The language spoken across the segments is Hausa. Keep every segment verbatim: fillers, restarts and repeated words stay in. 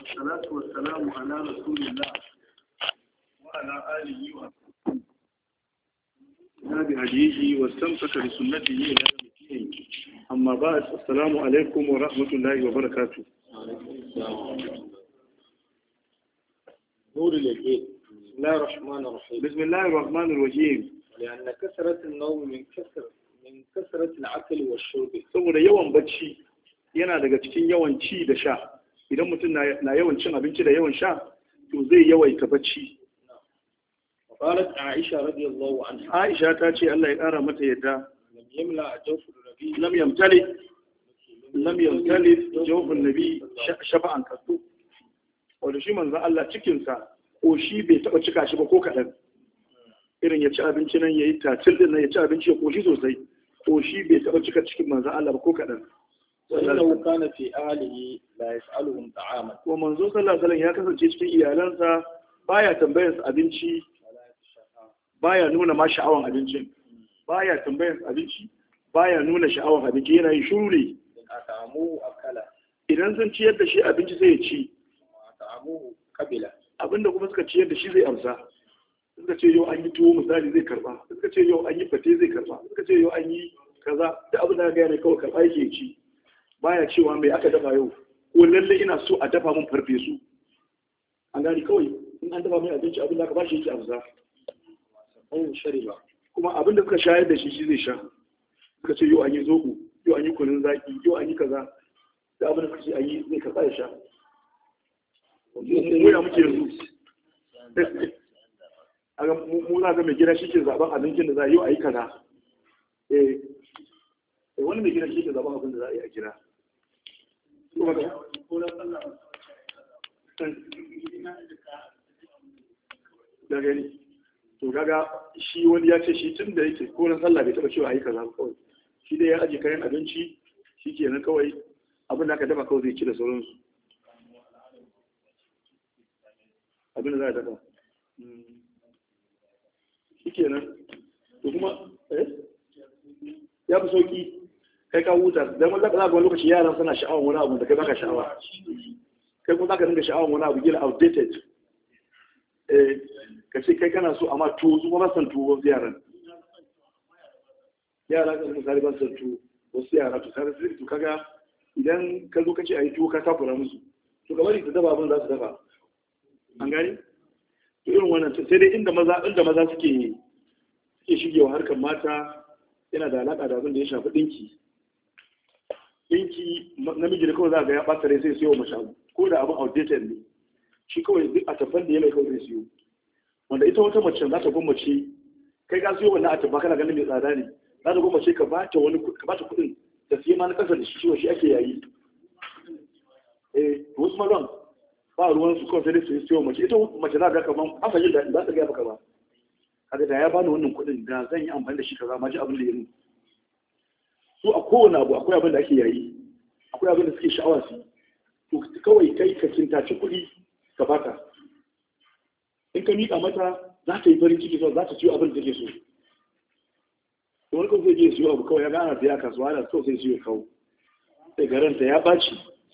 والصلاة والسلام على رسول الله وعلى آله وصحبه بهديه واستمسك بسنته إلى يوم الدين. أما بعد، السلام عليكم ورحمة الله وبركاته. نور اليقين. بسم الله الرحمن الرحيم. بسم الله الرحمن الرحيم. لأن كثرة النوم من كثر من كثرة العقل والشرب. saboda yawan bacci yana daga cikin yawan ci da sha. Idan mutum na yawan cin abinci da yawan sha, to zai yawaita bacci. قالت عائشة رضي الله عنها. Aisha ta ce Allah ya ƙara mata yadda. لم يملأ جوف النبي. lam yamtali lam yamtali jawfun nabi shafa'an kasu. Wanda shi manzo Allah cikin sa ko shi bai taba cika shi ba ko kadan. Irin ya ci abinci nan yayi tatil din nan ya ci abinci ya koshi sosai. Ko shi bai taba cika cikin manzo Allah ba ko kadan. وإنه كان في أهله لا يسألهم طعاما. Ko manzo sallallahu alaihi wasallam ya kasance cikin iyalansa baya tambayar su abinci, baya nuna ma sha'awan abincin, baya tambayar su abinci, baya nuna sha'awan abinci, yana yin shuru ne. أطعموه أكلا. Idan sun ciyar da shi abinci sai ya ci, وأطعموه قبلا. abinda kuma suka ciyar da shi zai amsa. Suka ce yau an yi tuwo misali zai karba, suka ce yau an yi fate zai karba, suka ce yau an yi kaza, da abin da ga ne kawai karba yake ci. Baya cewa mai aka dafa yau, ko lalle ina so a dafa mun farfesu. An gani kawai in an dafa mai abinci abin da aka bashi yake amsa. أو شرب. Kuma abin da suka shayar da shi shi zai sha. Suka ce yau an yi zoɓo, yau an yi kunun zaki, yau an yi kaza, da abin da suka ce an yi zai karɓa ya sha. Mu ya muke yanzu. Aga mu za ga mai gida shi ke zaɓen abincin da za a yi yau a yi kaza. Eh, wani mai gida shi ke zaɓen abin da za a yi a gida. Da gani. To kaga shi wani ya ce shi tun da yake ko na sallah bai taba cewa ayi kaza ba kawai. Shi dai ya aje kayan abinci shi kenan kawai abin da aka dafa kawai zai ci da sauransu. Abin da za a dafa. Shi kenan. To kuma eh ya fi sauki kai ka huta dan wanda za ka wani lokaci yaran suna sha'awar wani abu da kai baka sha'awa. Kai kuma za ka dinga sha'awar wani abu gila outdated. Eh ka ce kai kana so amma tuwo su ba san tuwo wasu yaran yara kan misali ba san tuwo wasu yara to sai su to kaga idan ka zo ka ce ayi tuwo ka takura musu to kamar ita dafa abin za su dafa an gani to irin wannan sai dai inda maza inda maza suke suke shigewa harkar mata yana da alaka da abin da ya shafi dinki dinki namiji da kawai za ga ya bata rai sai siyo mace abu ko da abin outdated ne shi kawai a tafan da ya mai kawai zai siyo wanda ita wata mace za ta gwammace kai ka siyo wannan atabba kana ganin mai tsada ne za ta gwammace ka bata wani ka bata kuɗin da siya ma na ƙasa da shi shi ake yayi eh wasu mazan ba ruwan su kawai sai su siyo mace ita mace za ga kaman asa yin daɗi za ta gaya maka ba kaga da ya bani wannan kuɗin da zan yi amfani da shi kaza ma ji abin da ya yi su a kowane abu akwai abin da ake yayi akwai abin da suke sha'awa su to kawai kai ka kintaci kuɗi ka bata in ka miƙa mata za ta yi farin ciki za ta ciyo abin da take so to wani kawai zai je siyo abu kawai ya gana ta ya kasuwa da kawai sai siyo kawo sai ga ranta ya ɓaci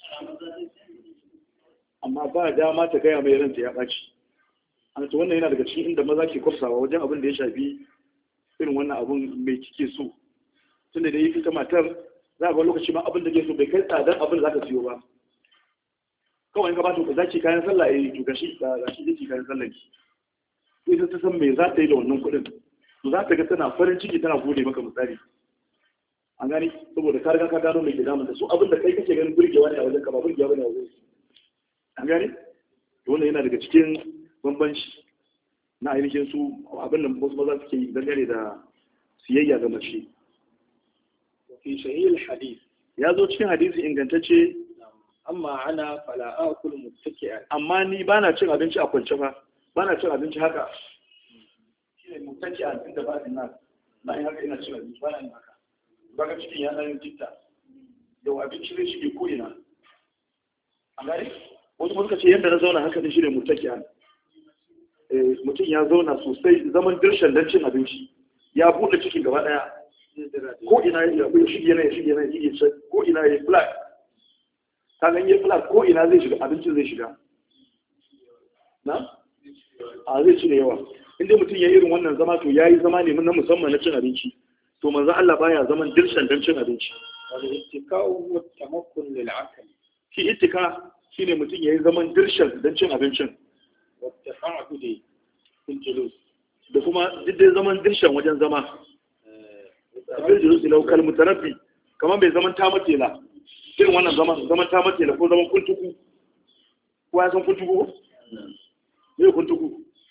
amma ba dama ta gaya mai ranta ya ɓaci an ta wannan yana daga cikin inda maza ke kwafsawa wajen abin da ya shafi irin wannan abin mai kike so tunda da yi ita matar za a ga lokaci ma abin da ke so bai kai tsadar abin da za ka siyo ba kawai ka ba ta za ki kayan sallah ya yi to gashi ga shi yake kayan sallah ki ita ta san me za ta yi da wannan kuɗin to za ta ga tana farin ciki tana gode maka misali an gani saboda ka riga ka gano mai gida mun da su abin da kai kake ganin burgewa ne a wajen ka ba burgewa bane a wajen an gani to wannan yana daga cikin bambanci na ainihin su abin da wasu maza suke yi dangane da siyayya ga mace في صحيح الحديث. ya zo cikin hadisi ingantacce amma ana fala akul muttaki'an. amma ni bana cin abinci a kwance ba bana cin abinci haka shine muttaki'an inda ba ina na yin haka ina cin abinci bana yin haka baka cikin ya dan jitta yau abinci zai shige ko ina a gari wasu kuma suka ce yadda na zauna haka ne shine muttaki'an eh mutum ya zauna sosai zaman dirshan dan cin abinci ya bude cikin gaba daya ko ina ya shige yana ya shige yana ya shige ko ina ya black kagan yi flat ko ina zai shiga abincin zai shiga na a zai ci da yawa inda mutum ya irin wannan zama to ya yi zama ne na musamman na cin abinci to manzo Allah baya zaman dirshan don cin abinci wal ittika'u wa tamakkun lil akli shi ittika shine mutum ya yi zaman dirshan don cin abincin wa tafa'u da fil julus da kuma duk zaman dirshan wajen zama fil julus ila kal mutarabbi kamar bai zaman ta matela irin wannan zaman zaman ta matela ko zaman kuntuku ko ya san kuntuku ne kuntuku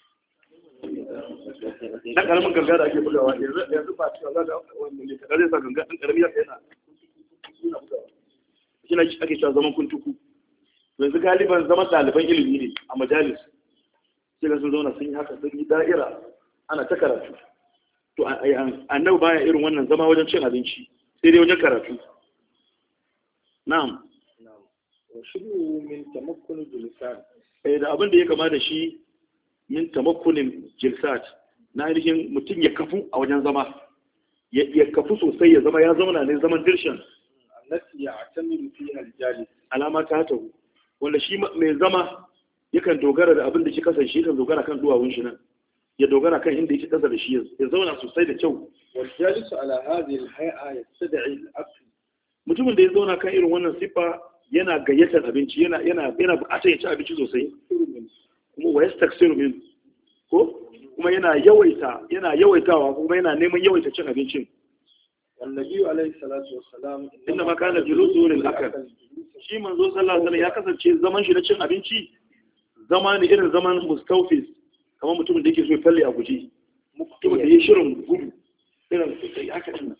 na karamin ganga da ake bugawa yanzu ba cewa za ga wannan ne kada zai sa ganga ɗan karami ya yana shi na ake cewa zaman kuntuku yanzu galiban zaman ɗaliban ilimi ne a majalis sai ga sun zauna sun yi haka sun yi da'ira ana ta karatu to annabi baya irin wannan zama wajen cin abinci sai dai wajen karatu na'am na'am wa shiru min tamakkun jilisan eh da abin da ya kama da shi min tamakkunin jilsat na ainihin mutum ya kafu a wajen zama ya kafu sosai ya zama ya zauna ne zaman dirshan allati ya'tamiru fiha al-jalis alama ta tahu wanda shi mai zama yakan dogara da abin da shi kasance shi kan dogara kan duwawun shi nan ya dogara kan inda yake kasa da shi ya zauna sosai da kyau wal jalis ala hadhihi al-hay'a yastad'i al-akl mutumin da ya zauna kan irin wannan sifa yana gayyatar abinci yana yana yana buƙatar ya ci abinci sosai kuma wa yastaksiru min ko kuma yana yawaita yana yawaitawa kuma yana neman yawaita cin abincin annabi alaihi salatu wassalam inna ma kana julusu lil akal shi manzo sallallahu alaihi wasallam ya kasance zaman shi na cin abinci zama ne irin zaman mustawfis kamar mutumin da yake so ya falle a guji mutumin da ya shirin gudu irin sai haka din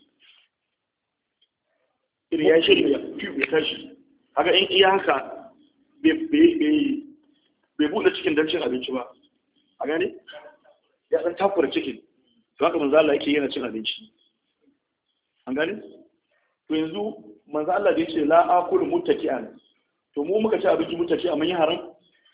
irin ya shirin ya ya tashi haka in iya haka bai bai buɗe cikin don cin abinci ba a gane ya ɗan takura cikin to haka manzo Allah yake yana cin abinci an gane to yanzu manzo Allah da yace la akulu muttaki'an to mu muka ci abinci muttaki amma yin haram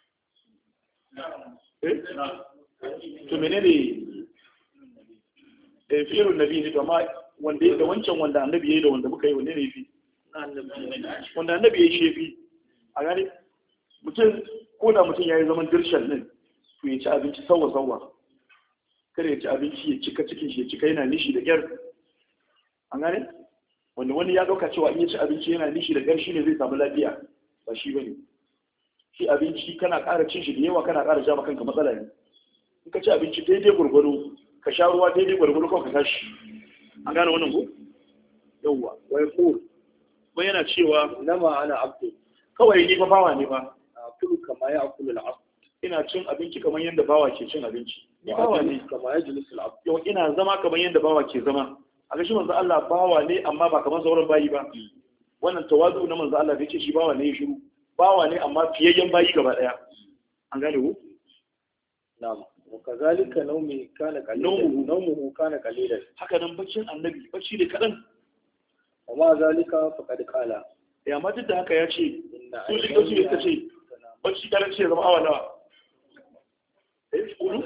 eh to menene eh fi'lun nabi ne to amma wanda da wancan wanda annabi yayi da wanda muka yi wanne ne fi wanda annabi yayi shefi a gane mutum ko da mutum ya yi zaman dirshan din to ya ci abinci sauwa-sauwa kada ya ci abinci ya cika cikin shi ya cika yana nishi da gyar an gane wanda wani ya dauka cewa in ya ci abinci yana nishi da gyar shi ne zai samu lafiya ba shi bane shi abinci kana ƙara cin shi da yawa kana ƙara ja kanka matsala ne in ka ci abinci daidai gwargwado ka sha ruwa daidai gwargwado kawai ka tashi an gane wannan ko yawwa wai ko kuma yana cewa nama ana abdu kawai ni fa bawa ne ba akulu kama ya akulu al-abd ina cin abinci kamar yadda bawa ke cin abinci ni bawa ne kama ya jilisu al-abd yau ina zama kamar yadda bawa ke zama a ga shi manzo Allah bawa ne amma ba kamar sauran bayi ba wannan tawazu na manzo Allah da yake shi bawa ne ya shiru bawa ne amma fiyayyen bayi gaba daya an gane ku na'am wa kazalika nawmi kana qalilan nawmuhu kana qalilan haka nan baccin annabi bacci ne kadan amma zalika faqad qala ya amma duk da haka ya ce su shi da su ne kace bacci kadan ce zama awa nawa eh kudu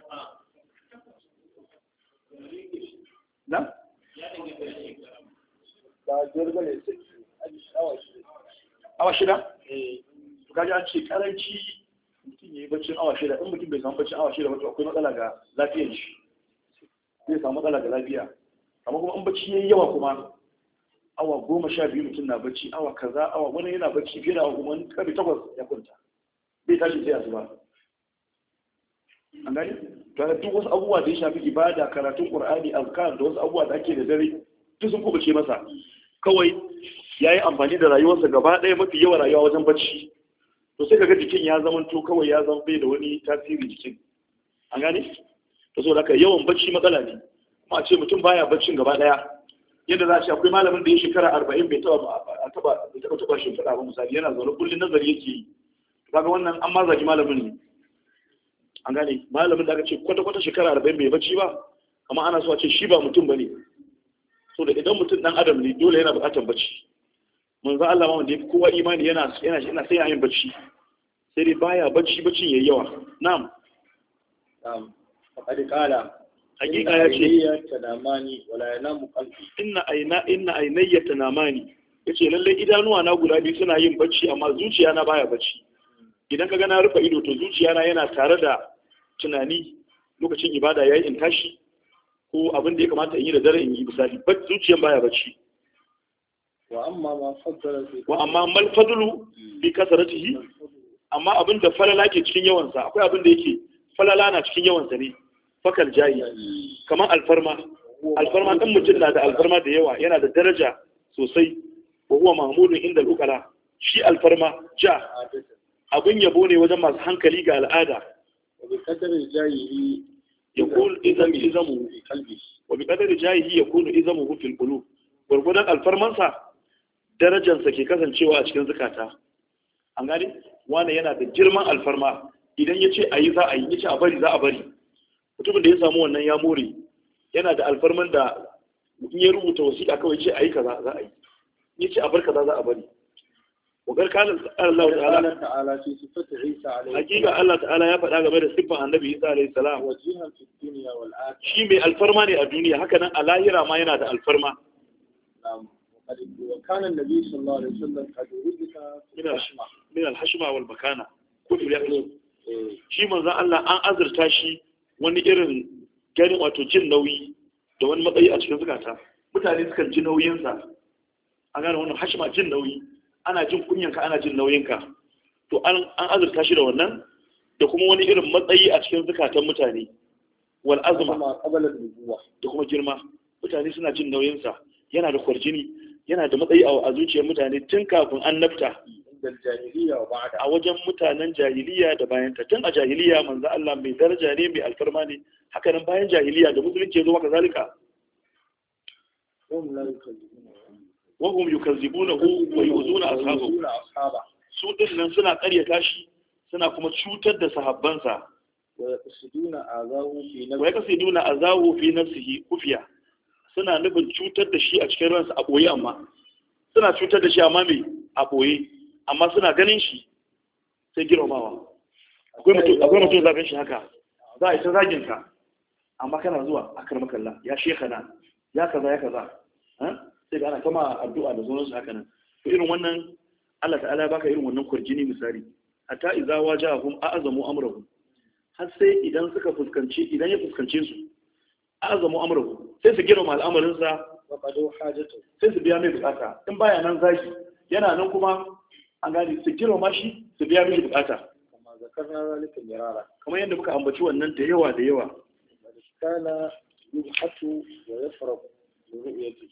na ba jirga ne awa shida to kaji an ce karanci mutum ya yi baccin awa shida in mutum bai samu baccin awa shida wato akwai matsala ga lafiyar shi zai samu matsala ga lafiya amma kuma in bacci ya yi yawa kuma awa goma sha biyu mutum na bacci awa kaza awa wani yana bacci fiye da awa kuma karfe takwas ya kwanta bai tashi sai asuba an gani to duk wasu abubuwa da ya shafi ibada karatun qur'ani azkar da wasu abubuwa da ake da dare duk sun kubuce masa kawai ya yi amfani da rayuwarsa gaba ɗaya mafi yawa rayuwa wajen bacci to sai kaga jikin ya zama to kawai ya zama bai da wani tasiri jikin an gane to so haka yawan bacci matsala ne kuma a ce mutum baya baccin gaba ɗaya yadda za a ce akwai malamin da ya shekara arba'in bai taɓa taɓa taɓa taɓa shekara ba misali yana zaune kullum nazari yake yi kaga wannan an ma zagi malamin ne an gane malamin da aka ce kwata-kwata shekara arba'in bai bacci ba amma ana so a ce shi ba mutum ba ne so da idan mutum dan adam ne dole yana buƙatar bacci manzo Allah ma wanda kowa imani yana yana yana sai yin bacci sai dai baya bacci baccin yayi yawa na'am na'am faqad qala hakika ya ce tanamani wala yanamu qalbi inna ayna inna aynayya tanamani yace lalle idanuwa na guda biyu suna yin bacci amma zuciya na baya bacci. Idan ka ga na rufe ido to zuciya na yana tare da tunani lokacin ibada yayi in tashi ko abin da ya kamata in yi da dare in yi misali zuciyan baya bacci. wa amma ma faddala fi wa amma mal fadlu bi kasratihi, amma abin da falala ke cikin yawan sa akwai abin da yake falala na cikin yawan sa ne fakal jayi kamar alfarma alfarma dan mutum na da alfarma da yawa yana da daraja sosai wa huwa mahmudun inda ukala shi alfarma ja abin yabo ne wajen masu hankali ga al'ada wa bi qadari jayihi yakun izam izamu fi qalbi wa bi qadari jayihi yakunu izamuhu fil qulub gurgudan alfarmansa darajarsa ke kasancewa a cikin zukata. An gane wani yana da girman alfarma idan ya ce a yi za a yi, ya ce a bari za a bari. Mutumin da ya samu wannan ya more yana da alfarman da in ya rubuta wasiƙa kawai ce a yi kaza za a yi, ya ce a bar kaza za a bari. Wakar kanin Allah ta'ala ta'ala fi sifati Isa alayhi hakika Allah ta'ala ya faɗa game da siffan annabi Isa alayhi salam wajihan fi dunya wal akhirah shi mai alfarma ne a duniya haka nan a lahira ma yana da alfarma. na'am وكان النبي صلى الله عليه وسلم قد رزق من الحشمة من الحشمة والمكانة كل يقول shi manzon Allah an azurta shi wani irin ganin wato jin nauyi da wani matsayi a cikin zukata mutane sukan ji nauyinsa an gane wannan hashima jin nauyi ana jin kunyanka ana jin nauyinka to an azurta shi da wannan da kuma wani irin matsayi a cikin zukatan mutane wal azma da kuma girma mutane suna jin nauyinsa yana da kwarjini yana da matsayi a zuciyar mutane tun kafin annabta a wajen mutanen jahiliya da bayan ta tun a jahiliya manzo Allah mai daraja ne mai alfarma ne haka nan bayan jahiliya da musulunci ya zo maka zalika wa hum yukazzibunahu wa yu'zuna ashabahu su din nan suna ƙaryata shi suna kuma cutar da sahabbansa wa yaqsiduna azahu fi wa yaqsiduna azahu fi nafsihi kufiya suna nufin cutar da shi a cikin ransa a ɓoye amma suna cutar da shi amma mai a ɓoye amma suna ganin shi sai girmamawa akwai mutum zaɓen shi haka za a yi ta zagin ka amma kana zuwa a karmakalla ya shekana ya kaza ya kaza sai ga ana kama addu'a da zonansu haka nan to irin wannan Allah ta'ala baka irin wannan kurjini misali hatta idza wajahum a'zamu amrahum har sai idan suka fuskanci idan ya fuskance su azamu amurku sai su girma al'amarinsa sai su biya mai bukata in baya nan zaki yana nan kuma an gani su girma shi su biya mai bukata kamar yadda muka ambaci wannan da yawa da yawa kana yubhatu wa yafrahu ru'yati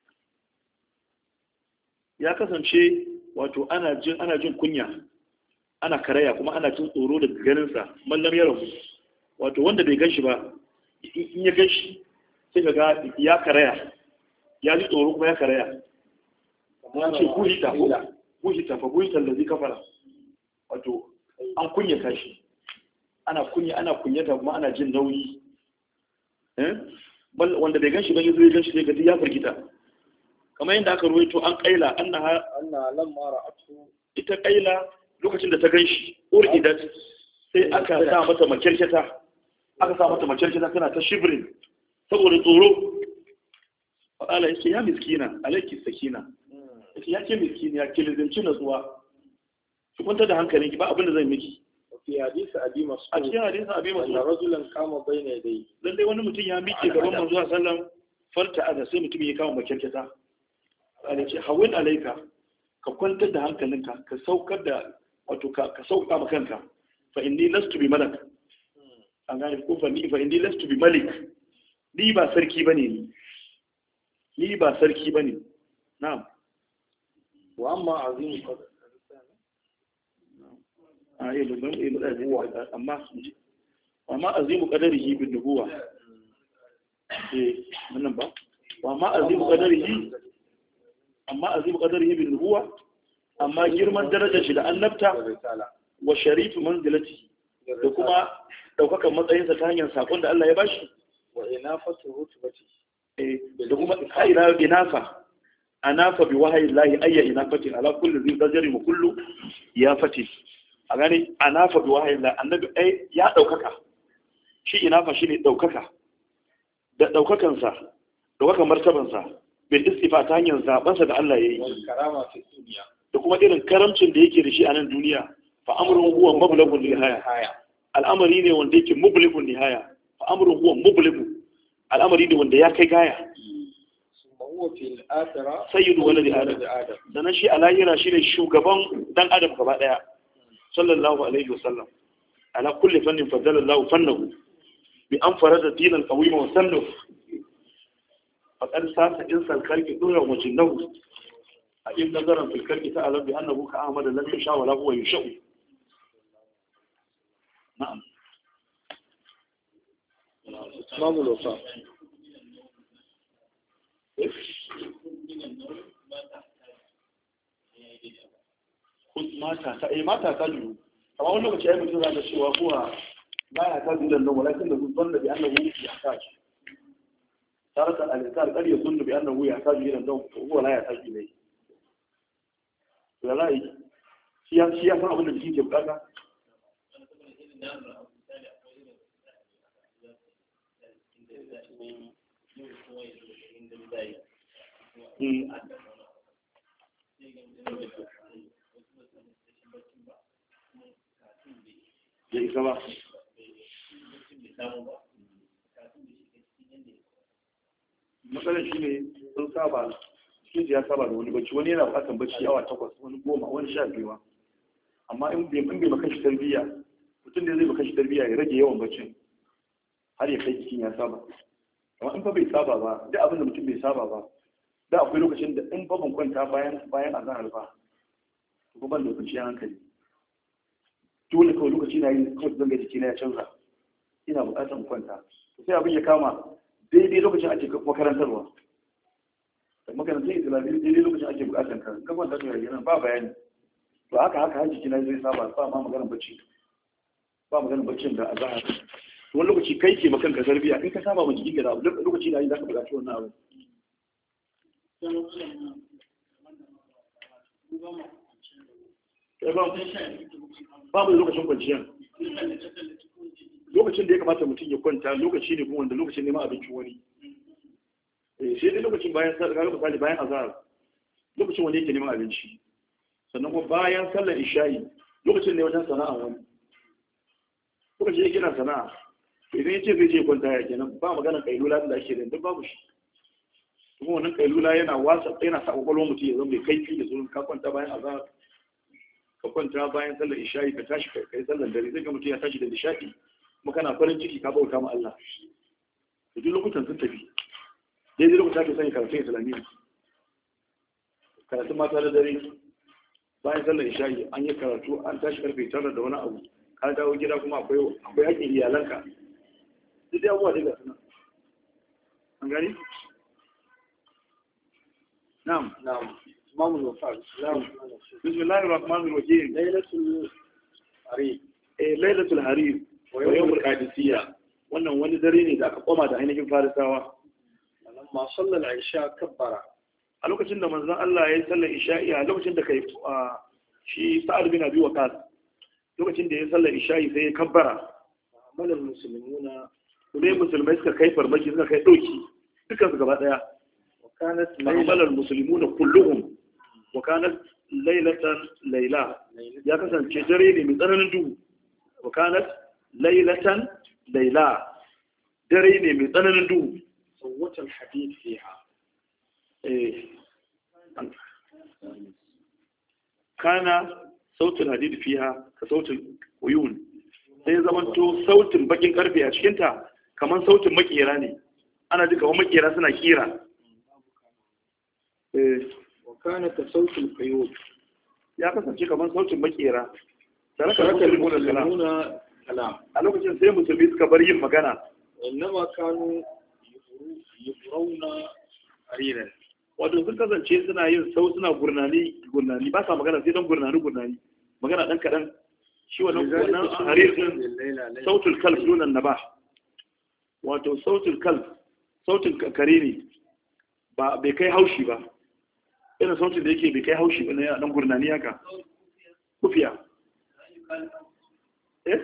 ya kasance wato ana jin ana jin kunya ana karaya kuma ana jin tsoro daga ganin sa mallam ya rabu wato wanda bai ganshi ba in ya ganshi sai ga ya karaya ya ji tsoro kuma ya karaya ya ce kuhita kuhita fa kuhita da zai kafara wato an kunyata shi ana kunya ana kunyata kuma ana jin nauyi eh wanda bai ganshi ba yazo ya ganshi sai ga ya firgita kamar yadda aka ruwaito an kaila annaha anna lamma ra'atu ita kaila lokacin da ta ganshi uridat sai aka sa mata makyarkyata aka sa mata makyarkyata tana ta shibrin saboda tsoro faɗala ya ce ya miskina alaiki sakina ya ce miskini ya ke lizinci natsuwa ki kwanta da hankalinki ba abinda zai miki fi hadisi abi mas'ud a cikin hadisin abi mas'ud anna rajulan kama bayna yadayhi dan dai wani mutum ya miƙe gaban manzo sallallahu alaihi wasallam farta ada sai mutum ya kama makyarkyata Allah ce hawin alaika ka kwantar da hankalinka ka saukar da wato ka sauka ma kanka fa inni lastu bi malak an gane ko fa ni fa inni lastu bi malik ni ba sarki bane ni ni ba sarki bane na'am wa amma azim qadar ayi ban yi da amma amma azim qadarihi bin nubuwa eh wannan ba wa amma azim qadarihi amma azim qadarihi bin nubuwa amma girman darajar shi da annabta wa sharifu manzilati da kuma daukakan matsayinsa ta hanyar sakon da Allah ya bashi wa inafatu rutbati eh da kuma kaira inafa anafa bi wahayi Allah ayya inafati ala kulli zai dajari wa kullu ya fati a gane anafa bi wahayi Allah annabi ai ya daukaka shi inafa shine daukaka da daukakan sa daukakan martaban sa bil istifa ta hanyar zabansa da Allah yayi wal karama fi dunya da kuma irin karamcin da yake da shi a nan duniya fa amrun huwa mablaghun nihaya al'amari ne wanda yake mublaghun nihaya fa amrun huwa mublaghun al'amari ne wanda ya kai gaya huwa fil akhirah sayyidu waladi adam dan shi a lahira shi ne shugaban dan adam gaba daya sallallahu alaihi wasallam ala kulli fannin fadala Allah fannahu bi an farada dinan qawima wa sannu faqad sasa insan khalqi dura wa jinnahu a in nazaran fil khalqi ta'ala bi annahu ka ahmad lam yasha wa la huwa yasha na'am Imam Lufa mata ta eh mata ta ju amma wani lokaci ai mutum zaka cewa kuwa la ya ta dilan nan walakin da zunna bi annahu yahtaj tarata al-insan qad yazunnu bi annahu yahtaj ila dawn huwa la yahtaj ilayhi wallahi shi ya shi ya san abin da jiki ke bukata ya isa ba matsalar shi ne sun saba cikin ya saba da wani bacci wani yana bukatan bacci awa takwas wani goma wani sha biyu amma in bai maka shi tarbiyya mutum da zai maka shi tarbiyya ya rage yawan baccin har ya kai cikin ya saba amma in fa bai saba ba duk abin da mutum bai saba ba da akwai lokacin da in fa ban kwanta bayan bayan azhar ba ko ban lokaci ya hankali dole kawai lokaci na yi kawai zanga jiki na ya canza ina buƙatar in kwanta sai abin ya kama daidai lokacin ake makarantarwa da makarantar islamiyya daidai lokacin ake buƙatar ka ka kwanta to yayin ba bayani to haka haka har jiki na zai saba ba ma maganar bacci ba maganar baccin da azhar to wani lokaci kai ke makan ka tarbiya in ka saba ma jiki ga lokaci na yi zaka buƙaci wannan abu babu lokacin kwanciyar lokacin da ya kamata mutum ya kwanta lokaci ne kuma wanda lokacin neman abincin wani sai dai lokacin bayan sallar misali bayan azhar lokacin wanda yake neman abinci sannan kuma bayan sallar isha'i lokacin ne wajen sana'a wani lokacin ya gina sana'a idan ya ce zai je kwanta ya kenan ba magana kailula da ake da duk babu shi kuma wannan kailula yana wasa yana sa kwakwalwar mutum ya zama mai kaifi da zuwa ka kwanta bayan azhar ka kwanta bayan sallar isha'i ka tashi kai sallar dare zai ga mutum ya tashi da nishaɗi kuma kana farin ciki ka bauta ma Allah da duk lokutan sun tafi daidai lokutan ake sanya karatun islamiyya karatun mata da dare bayan sallar isha'i an yi karatu an tashi karfe tara da wani abu ka dawo gida kuma akwai akwai haƙƙin iyalanka duk da abubuwa dai ga suna an gani na'am na'am Imam Lufa bismillahir rahmanir rahim lailatul harir eh lailatul harir wa yawmul qadisiyya wannan wani dare ne da aka koma da ainihin farisawa lamma sallal isha kabbara a lokacin da manzon Allah ya yi sallar isha'i a lokacin da kai shi Sa'ad bin Abi Waqqas lokacin da ya sallar isha'i sai ya kabbara amalan muslimuna ne musulmai suka kai farmaki suka kai doki dukkan su gaba daya wa kanat amalan muslimuna kulluhum wa kanat laylatan layla ya kasance dare ne mai tsananin duhu wa kanat laylatan layla dare ne mai tsananin duhu sawwatul hadid fiha kana sautin hadid fiha ka sautin uyun sai zamanto sautin bakin karfe a cikinta kamar sautin makera ne ana ji kamar makera suna kira wa kana ka sautul qayud ya kasance kamar sautin makera tare da taraka musulmuna kalam a lokacin sai musulmi suka bar yin magana innama kanu yufrawna hariran wato sun kasance suna yin sau suna gurnani gurnani ba sa magana sai don gurnani gurnani magana dan kadan shi wannan wannan harir din sautul kalb dunan nabah wato sautul kalb sautin kare ne ba bai kai haushi ba irin sautin da yake bai kai haushi ba na dan gurnani haka kufiya eh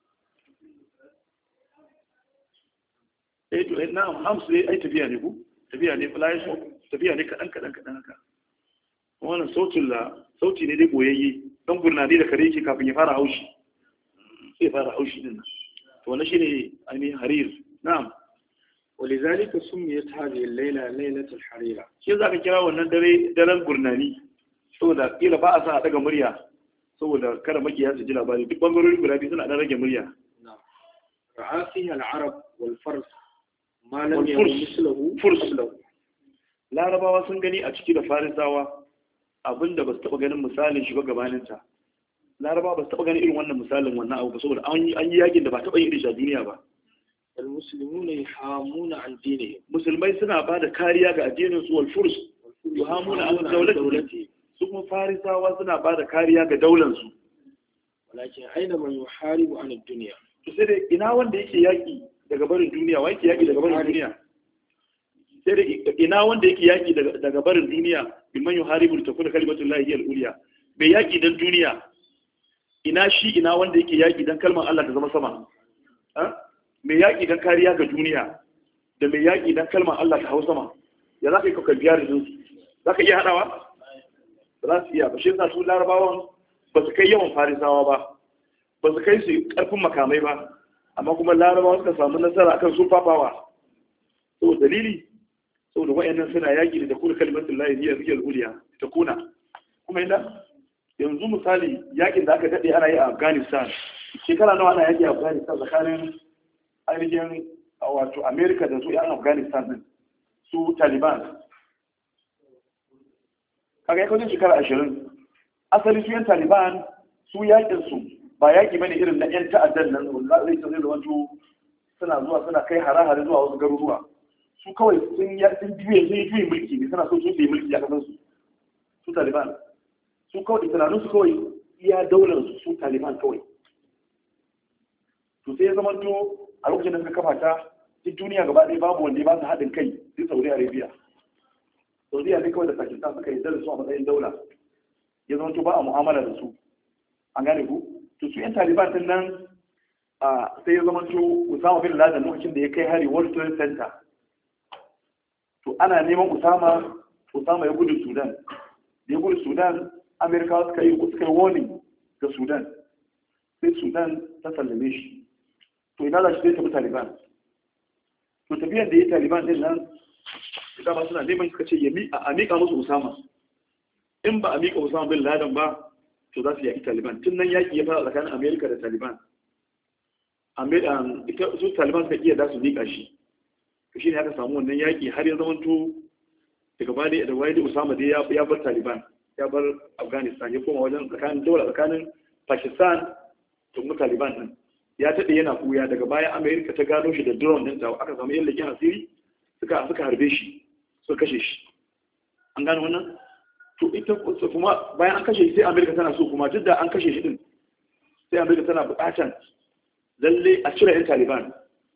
eh to na hamsu ai tafiya ne ku tafiya ne flying smoke tafiya ne kaɗan kaɗan kaɗan haka wannan sautin la sauti ne dai boyayye don gurnani da kare yake kafin ya fara haushi sai fara haushi din nan to wannan shine ainihin harir na'am ولذلك سميت هذه الليلة ليلة الحريرة shi za ka kira wannan dare daren gurnani saboda kila ba a sa a daga murya saboda kada makiya su ji labari duk bangarorin guda biyu suna dan rage murya ra'a fiha al-arab wal fars ma lam yakun mislahu furs larabawa sun gani a ciki da farisawa abinda ba su taba ganin misalin shi ba gabaninta larabawa ba su taba ganin irin wannan misalin wannan abu ba saboda an yi yakin da ba taba yin irin shi a duniya ba المسلمون يحامون عن دينهم musulmai suna ba da kariya ga addinin su wal furs yuhamuna an dawlati su kuma farisawa suna ba da kariya ga daular su walakin aina man yuharibu an ad-dunya to sai dai ina wanda yake yaki daga barin duniya wa yake yaki daga barin duniya sai dai ina wanda yake yaki daga daga barin duniya biman yuharibu takuna kalimatullahi al-ulya bai yaki dan duniya ina shi ina wanda yake yaki dan kalmar Allah ta zama sama ha mai yaƙi don kariya ga duniya da mai yaƙi don kalmar Allah ta hau sama ya za ka yi kakar biya da jinsu za ka iya haɗawa? ba za su iya ba shi yasa su larabawan ba su kai yawan farisawa ba ba su kai su ƙarfin makamai ba amma kuma larabawa suka samu nasara akan su fafawa saboda dalili saboda wa'annan suna yaƙi da kuna kalimatun layi biyar riyar uliya ta kuna kuma inda yanzu misali yaƙin da aka daɗe ana yi a afghanistan shekara nawa ana yaƙi a afghanistan tsakanin ainihin wato amerika da su yan afghanistan din su taliban kaga ya kawai shekara ashirin asali su yan taliban su yakin su ba yaki bane irin na yan ta'addan nan wanda zai zai zama suna zuwa suna kai hare-hare zuwa wasu garuruwa su kawai sun yi sun juye sun yi juyin mulki ne suna so su yi mulki a kasar su su taliban su kawai tunanin su kawai iya daular su su taliban kawai to sai ya zama to a lokacin da suka kafa ta duk duniya gaba ɗaya babu wanda ya ba su haɗin kai sai Saudi Arabia Saudi Arabia kawai da Pakistan suka yi da su a matsayin daula ya zama to ba a mu'amala da su an gane ku to su yan Taliban din nan a sai ya zama to Usama bin Laden lokacin da ya kai hari World Trade Center to ana neman Usama Usama ya gudu Sudan da ya gudu Sudan Amerika suka yi suka yi warning ga Sudan sai Sudan ta sallame shi to ina za shi zai tafi Taliban to tafiyan da ya Taliban din nan dama suna neman suka ce a miƙa musu Usama in ba a miƙa Usama bin Laden ba to za su yaƙi Taliban tun nan yaƙi ya fara tsakanin Amerika da Taliban ita su Taliban suka iya da su miƙa shi to shi ne aka samu wannan yaƙi har ya zamanto daga baya da wani Usama dai ya bar Taliban ya bar Afghanistan ya koma wajen tsakanin dole tsakanin Pakistan da kuma Taliban din ya taɗe yana kuya daga baya Amerika ta gano shi da drone ɗin ta aka samu yin leƙen asiri suka suka harbe shi suka kashe shi an gano wannan to ita kuma bayan an kashe shi sai Amerika tana so kuma duk da an kashe shi din sai Amerika tana buƙatar lalle a cire yan Taliban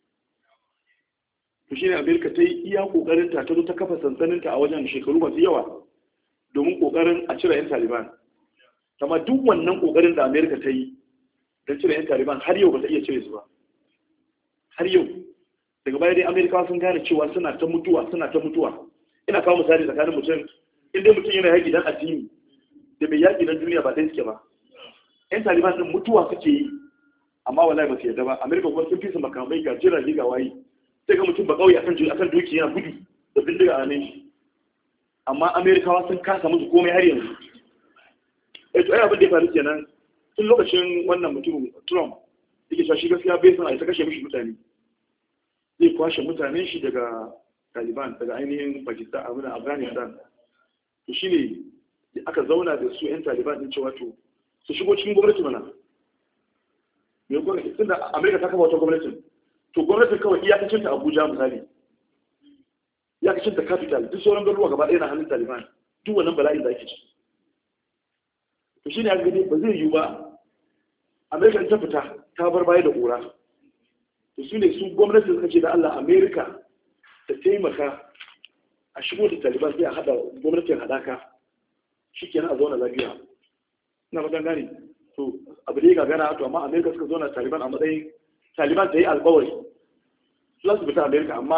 to shine Amerika ta yi iya kokarin ta ta zo ta kafa sansanin ta a wajen shekaru masu yawa domin kokarin a cire yan Taliban amma duk wannan kokarin da Amerika ta yi don cire yan Taliban har yau ba ta iya cire su ba har yau daga baya dai Amerikawa sun gane cewa suna ta mutuwa suna ta mutuwa ina kawo misali tsakanin mutum inda mutum yana yaƙi dan addini da bai yaƙi dan duniya ba dai suke ba yan Taliban din mutuwa suke yi amma wallahi ba su yarda ba Amerika kuma sun fi su makamai ga jirage ga wayi sai ga mutum ba kauye akan akan doki yana gudu da bindiga a nan shi amma Amerikawa sun kasa musu komai har yanzu eh to ai abin da ya faru kenan tun lokacin wannan mutum Trump yake cewa shi gaskiya bai san a ta kashe mishi mutane zai kwashe mutanen shi daga Taliban daga ainihin Pakistan a wurin Afghanistan to shine aka zauna da su yan Taliban din cewa to su shigo cikin gwamnati mana me gwamnati tunda America ta kafa wata gwamnatin to gwamnatin kawai iyakacin ta Abuja misali iyakacin ta capital duk sauran garuruwa gaba ɗaya na hannun Taliban duk wannan bala'in da ake ci to shine aka gani ba zai yiwu ba Amerika ta fita ta bar baya da ƙura to su ne su gwamnati suka ce da Allah Amerika ta taimaka a shigo da Taliban sai a haɗa gwamnatin haɗaka shi kenan a zauna lafiya ina ba gane to abu da ya gagara to amma Amerika suka zauna Taliban a matsayin Taliban ta yi alƙawari su za su fita Amerika amma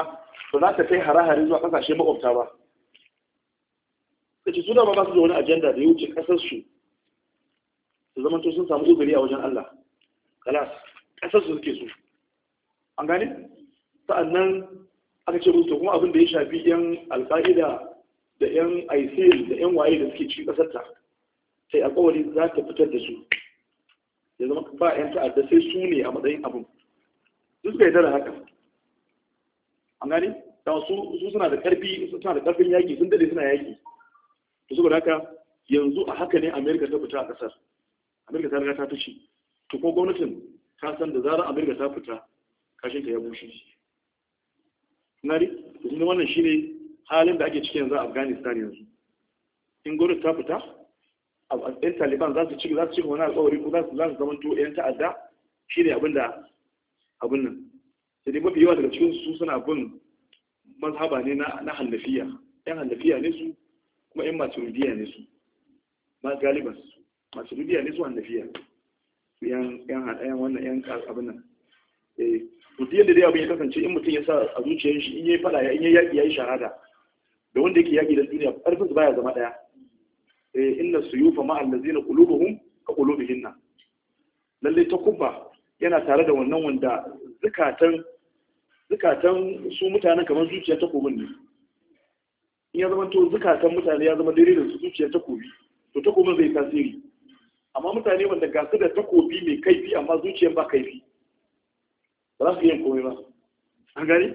ba za ta kai hare-hare zuwa kasashe makwabta ba. Kace su da ba su da wani ajanda da ya wuce kasar su su zama to sun samu uzuri a wajen Allah. Kalas, kasar su suke so. An gane? Sa'annan aka ce musu kuma abin da ya shafi yan alƙa'ida da yan ISIL da yan waye da suke cikin kasar ta. Sai alƙawari za ta fitar da su. Ya zama ba yan ta'adda sai su ne a matsayin abin. Duk bai da haka. An gane? Da su suna da karfi, suna da karfin yaki, sun dade suna yaki. To saboda haka yanzu a haka ne Amerika ta fita a kasar. Amerika ta riga ta fice. To ko gwamnatin ta san da zarar Amerika ta fita kashin ta ya bushe. Ngari, to kuma wannan shine halin da ake ciki yanzu a Afghanistan yanzu. In gwamnati ta fita, ɗan Taliban za su ci za su ci wani alƙawari ko za su za su zama to ƴan ta'adda shine abinda abin nan. Sai dai mafi yawa daga cikin su suna bin mazhaba ne na na Hanafiya. Ƴan Hanafiya ne su kuma ƴan Maturidiyya ne su. Ma galiban su Maturidiyya ne su Hanafiya. Yan yan yan wannan ƴan abin nan. Eh, to yadda dai abin ya kasance in mutum ya sa a zuciyar shi in yayi fada ya in yayi yaki yayi shahada. Da wanda yake yaki da duniya karfin su baya zama daya. Eh, inna suyufa ma allazina qulubuhum ka qulubihinna. Lalle ta kubba yana tare da wannan wanda zukatan zukatan su mutanen kamar zuciya ta kubin ne. In ya zama to zukatan mutane ya zama daidai da su zuciya ta kubi, to ta kubin zai tasiri. Amma mutane wanda ga su da takobi mai kaifi amma zuciyar ba kaifi ba za su yi komai ba. An gani?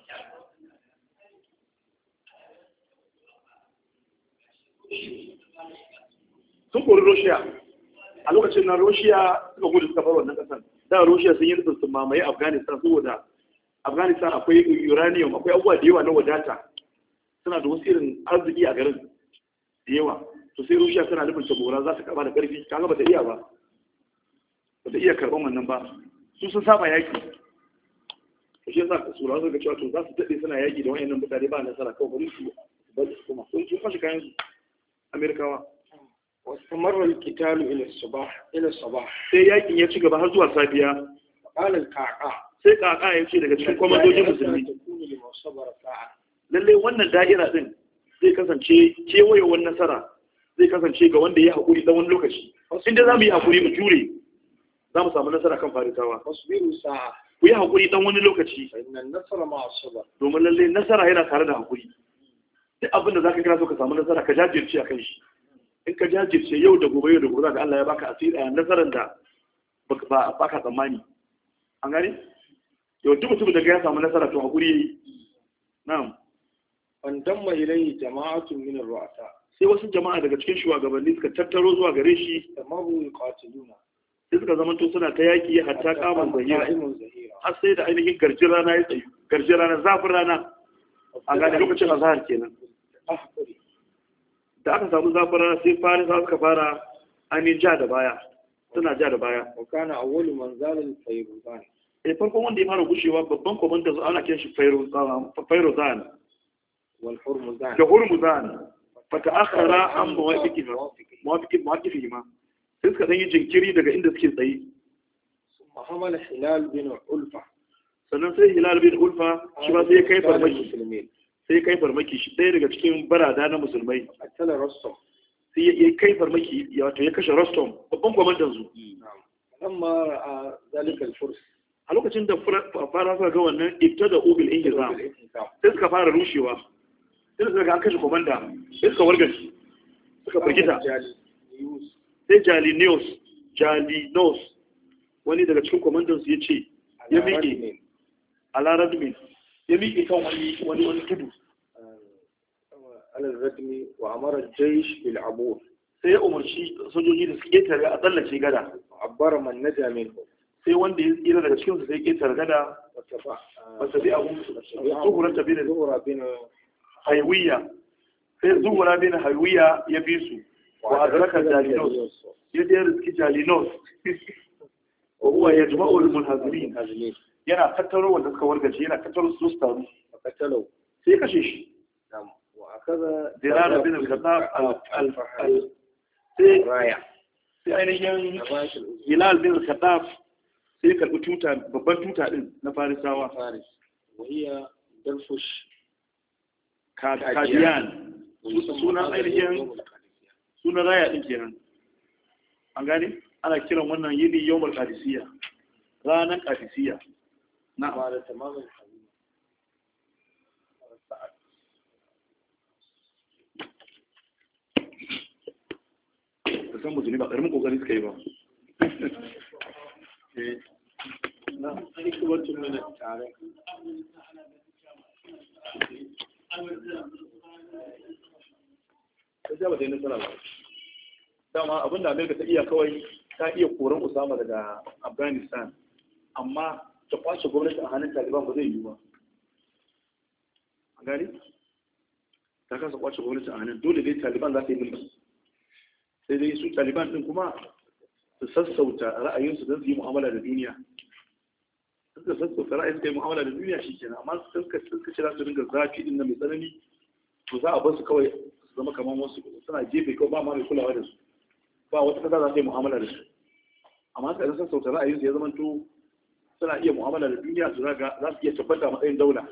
Sun kori Roshiya. A lokacin nan Roshiya suka gudu suka bar wannan kasar. Da Roshiya sun yi nufin su mamaye Afghanistan saboda Afghanistan akwai uranium, akwai abubuwa da yawa na wadata. Suna da wasu irin arziki a garin da yawa. To sai Roshiya tana nufin ta gora za ta karba da karfi, kaga ba ta iya ba. Ba ta iya karban wannan ba. Su sun saba yaki. Shi yasa su rawa ga cewa to za su dade suna yaki da wayannan mutane ba nasara kawai bari su bari su kuma sun fashi kayan su Amerikawa. واستمر القتال الى الصباح الى الصباح sai yakin ya ci gaba har zuwa safiya. qala al-qaqa sai qaqa ya ce daga cikin komandojin musulmi lalle wannan da'ira din zai kasance kewayewar nasara zai kasance ga wanda ya haƙuri dan wani lokaci inda zamu yi haƙuri mu jure zamu samu nasara kan farisawa. wasbiru sa'a ku yi haƙuri dan wani lokaci innan nasara ma'a sabr domin lalle nasara yana tare da haƙuri. Duk abin da zaka kira so ka samu nasara ka jajirce akan shi. In ka jajirce yau da gobe yau da gobe da Allah ya baka asiri a nasarar da ba baka tsammani. An gane? Yau duk mutum da ya samu nasara to hakuri yayi. Na'am. An damma ilayhi jama'atun min ar-ru'asa. Sai wasu jama'a daga cikin shugabanni suka tattaro zuwa gare shi tamamu yuqatiluna. Sai suka zama to suna ta yaki hatta kaman zahira. Har sai da ainihin garjin rana ya tsayu. Garjin rana zafin rana. A gane lokacin azhar kenan. Da aka samu zafara sai farisa suka fara ainihin ja da baya suna ja da baya. Wakana awwalu manzalin Fairuzan. Eh farkon wanda ya fara gushewa babban komanda su ana kiran shi Fairuzan wal Hurmuzan da Hurmuzan fa ta'akhkhara an mawaqifi mawaqifi mawaqifi ma sai suka dan yi jinkiri daga inda suke tsaye. Muhammad Hilal bin Ulfa sannan sai Hilal bin Ulfa shi ba sai ya kai farmaki sai kai farmaki shi ɗaya daga cikin barada na musulmai a tala Rostom sai ya kai farmaki wato ya kashe Rostom babban kwamandan su. Amma a zalikal furs a lokacin da fara suka ga wannan ita da ubil ingiza sai suka fara rushewa sai suka ga an kashe kwamanda sai suka wargaci suka firgita sai Jalineos Jalinos wani daga cikin kwamandan su ya ce ya miƙe a laradmin ya miƙe kan wani wani wani tudu alal radmi wa amara jaysh bil abur sai ya umarci sojoji da su ketare a tsallace gada abbara man naja min sai wanda ya tsira daga cikin su sai ketare gada wata bi abu zuhura ta bin zuhura bin haywiya sai zuhura bin haywiya ya bi su wa adraka jalinos ya da riski jalinos wa huwa yajma'u al munhazirin yana tattaro wanda suka wargace yana tattaro su su taru tattalo sai kashe shi wa akaza dirara bin al-khattab al-fahal sai raya sai ainihin hilal bin al-khattab sai karbi tuta babban tuta din na farisawa faris wahiya darfush kadiyan sunan ainihin sunan raya din kenan an gane ana kiran wannan yini yawmul qadisiyya ranar qadisiyya na'am ba da tamamin san musulmi ba ƙaramin ƙoƙari suka yi ba na aiki wacce mana tare ta jaba da yi nasara ba dama abinda amerika ta iya kawai ta iya koran usama daga afghanistan amma ta kwace gwamnati a hannun taliban ba zai yi ba a gani ta kasa kwace gwamnati a hannun dole dai taliban za ta yi mulki sai dai su taliban din kuma su sassauta ra'ayinsu don su yi mu'amala da duniya suka sassauta ra'ayin su yi mu'amala da duniya shi kenan amma suka suka ce za su dinga zafi din na mai tsanani to za a bar su kawai su zama kamar wasu suna gefe kawai ba ma mai kulawa da su ba wata kasa za ta yi mu'amala da su amma suka sassauta ra'ayin su ya zama to suna iya mu'amala da duniya su za su iya tabbata a matsayin daula.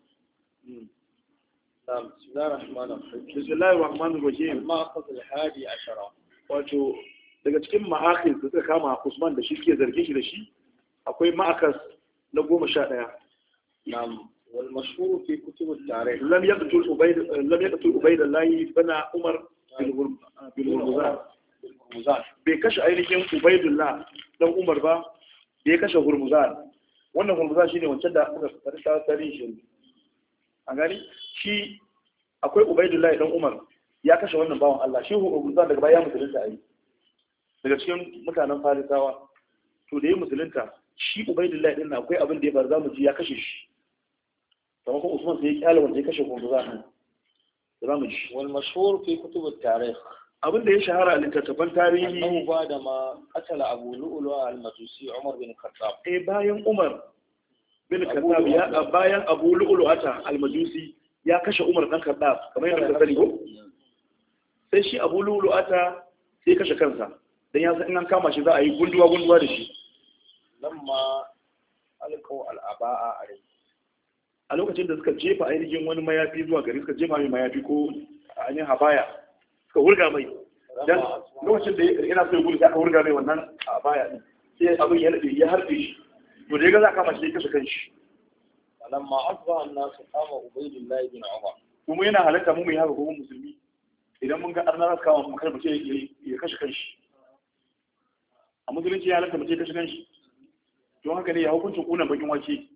بسم الله الرحمن الرحيم بسم الله الرحمن الرحيم المأخذ الحادي عشر wato daga cikin ma'akis da suka kama Usman da shi ke zargin shi da shi akwai ma'akas na goma sha ɗaya. Na'am wal mashhur fi kutub at-tarikh lam yaqtul ubayd lam yaqtul ubaydullah bana umar bil hurmuzan bai kashe ainihin ubaydullah dan umar ba bai kashe hurmuzan wannan hurmuzan shine wancan da aka fara tarihin shi a gani shi akwai ubaydullah dan umar ya kashe wannan bawan Allah shi hurmuzan daga baya musulunta ai daga cikin mutanen farisawa to da yi musulunta shi ubaydullah din na akwai abin da ya bar zamu ji ya kashe shi kamar ko Usman sai ya kyale wanda ya kashe hurmuzan zamu ji wal mashhur fi kutub at-tarikh abin da ya shahara a littattafan tarihi annahu ba da ma qatala abu lu'lu al-majusi umar bin khattab eh bayan umar bin khattab ya bayan abu lu'lu ata al-majusi ya kashe umar dan khattab kamar yadda ka sani ko sai shi abu lu'lu ata sai kashe kansa dan ya san in an kama shi za a yi gunduwa gunduwa da shi lamma alqaw al-aba'a alai a lokacin da suka jefa ainihin wani mayafi zuwa gari suka jefa mai mayafi ko ainihin habaya ka wurga mai dan lokacin da yana so ya gudu sai aka wurga mai wannan a baya din sai abin ya nade ya harbe shi to da ya ga za ka kama shi kashe kanshi lamma asba an-nas qama ubaydullah ibn umar kuma yana halatta mu mai haka ko musulmi idan mun ga arna za su kama mu kar mu ce ya kashe kanshi a musulunci ya halatta mu ce kashe kanshi don haka ne ya hukuncin kunan bakin wake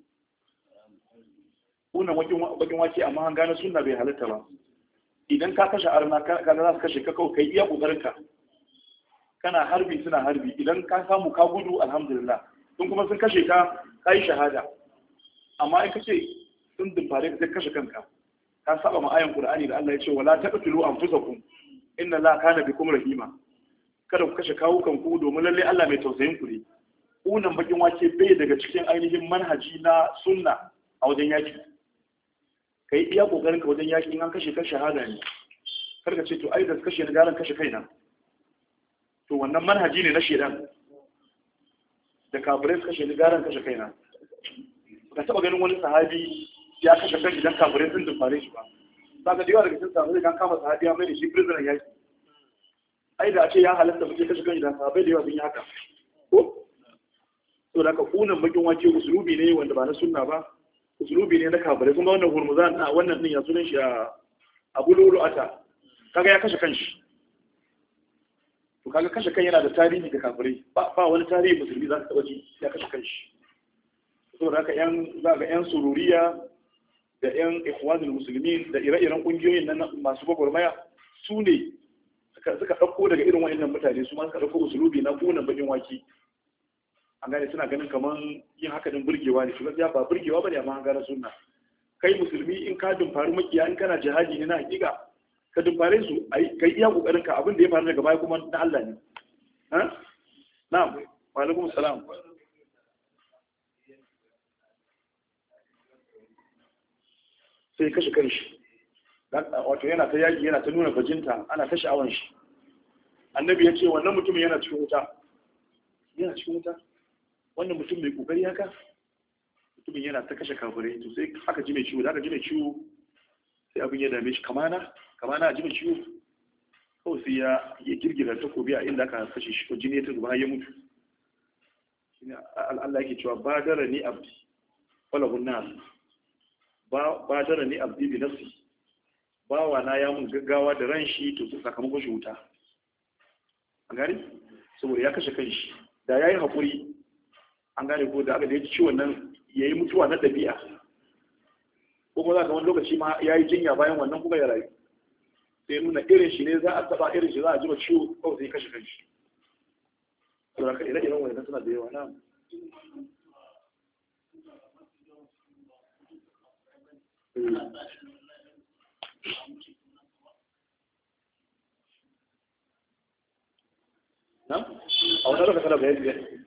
kunan bakin wake amma an gane sunna bai halatta ba idan ka kashe arna ka za su kashe ka kawai kai iya kokarinka kana harbi suna harbi idan ka samu ka gudu alhamdulillah sun kuma sun kashe ka ka yi shahada amma in kace sun dumfare ka sai kashe kanka ka saba ma ayan qur'ani da Allah ya ce wala taqtulu anfusakum inna allaha kana bikum rahima kada ku kashe kawukan ku domin lalle Allah mai tausayin ku ne kunan bakin wake bai daga cikin ainihin manhaji na sunna a wajen yaki ka yi iya ƙoƙarinka wajen yaƙi in an kashe kan shahada ne karka ce to ai da kashe ni garan kashe kaina to wannan manhaji ne na shedan da kafirai su kashe ni garan kashe kaina ka taɓa ganin wani sahabi ya kashe kan idan kafirai sun dumfare shi ba za ka yawa daga cikin sahabai kan kama sahabi ya mai da shi prisoner yaƙi ai da a ce ya halatta muke kashe kan idan sahabai da yawa sun yi haka ko to da ka kunan bakin wake usulubi ne wanda ba na sunna ba usulubi ne na kafirai kuma wannan hurmuzan a wannan din ya sunan shi a abu lulu'ata kaga ya kashe kanshi to kaga kashe kan yana da tarihi da kafirai ba ba wani tarihi musulmi za ka taba ji ya kashe kanshi to haka yan za ga yan sururiya da yan ikhwanul muslimin da ire-iren kungiyoyin nan masu gwagwarmaya su ne suka suka dauko daga irin wayannan mutane su ma suka dauko usulubi na kunan bakin waki an gane suna ganin kamar yin haka din burgewa ne kuma ba burgewa bane amma an gane sunna kai musulmi in ka dumfari makiya in kana jihadi ne na hakika ka dumfare su ai kai iya kokarin ka abin da ya faru daga baya kuma na Allah ne ha na'am wa alaikum salam sai kashe kanshi wato yana ta yaki yana ta nuna bajinta ana ta sha'awan shi annabi ya ce wannan mutumin yana cikin wuta yana cikin wuta wannan mutum mai kokari haka mutumin yana ta kashe kafirai to sai aka ji mai ciwo da aka ji mai ciwo sai abin ya dame shi kamana kamana a ji mai ciwo kawai sai ya ya girgira takobi a inda aka kashe shi ko jini ya ta zuba ya mutu Allah yake cewa badara ni abdi wala hunna ba badara ni abdi bi nafsi bawa na ya mun gaggawa da ran shi to sakamakon shi wuta an gane saboda ya kashe kanshi da yayi hakuri an gane ko da aka da ya ci ciwon nan yayi mutuwa na dabi'a ko kuma za ka wani lokaci ma yayi jinya bayan wannan kuma ya rayu sai nuna irin shi ne za a taba irin shi za a ji ciwo ko sai kashe kanshi to da ire iren wannan suna da yawa na na a wani lokaci kana bayani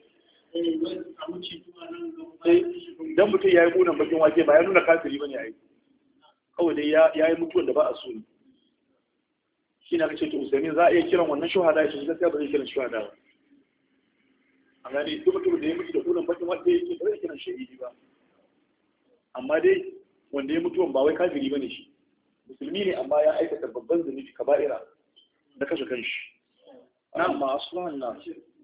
ne dan mutum ya yi munan bakin wake ba ya nuna kafiri bane yayi kawai dai ya yi mutuwan da ba a so ne shi na kace to usaimi za a iya kiran wannan shuhada ya shi gaskiya ba zai kiran shuhada ba a gani duk mutum da ya mutu da munan bakin wake yake ba zai kiran shahidi ba amma dai wanda ya mutuwan ba wai kafiri bane shi musulmi ne amma ya aikata babban zunubi kaba'ira da kashe kanshi na amma aslan na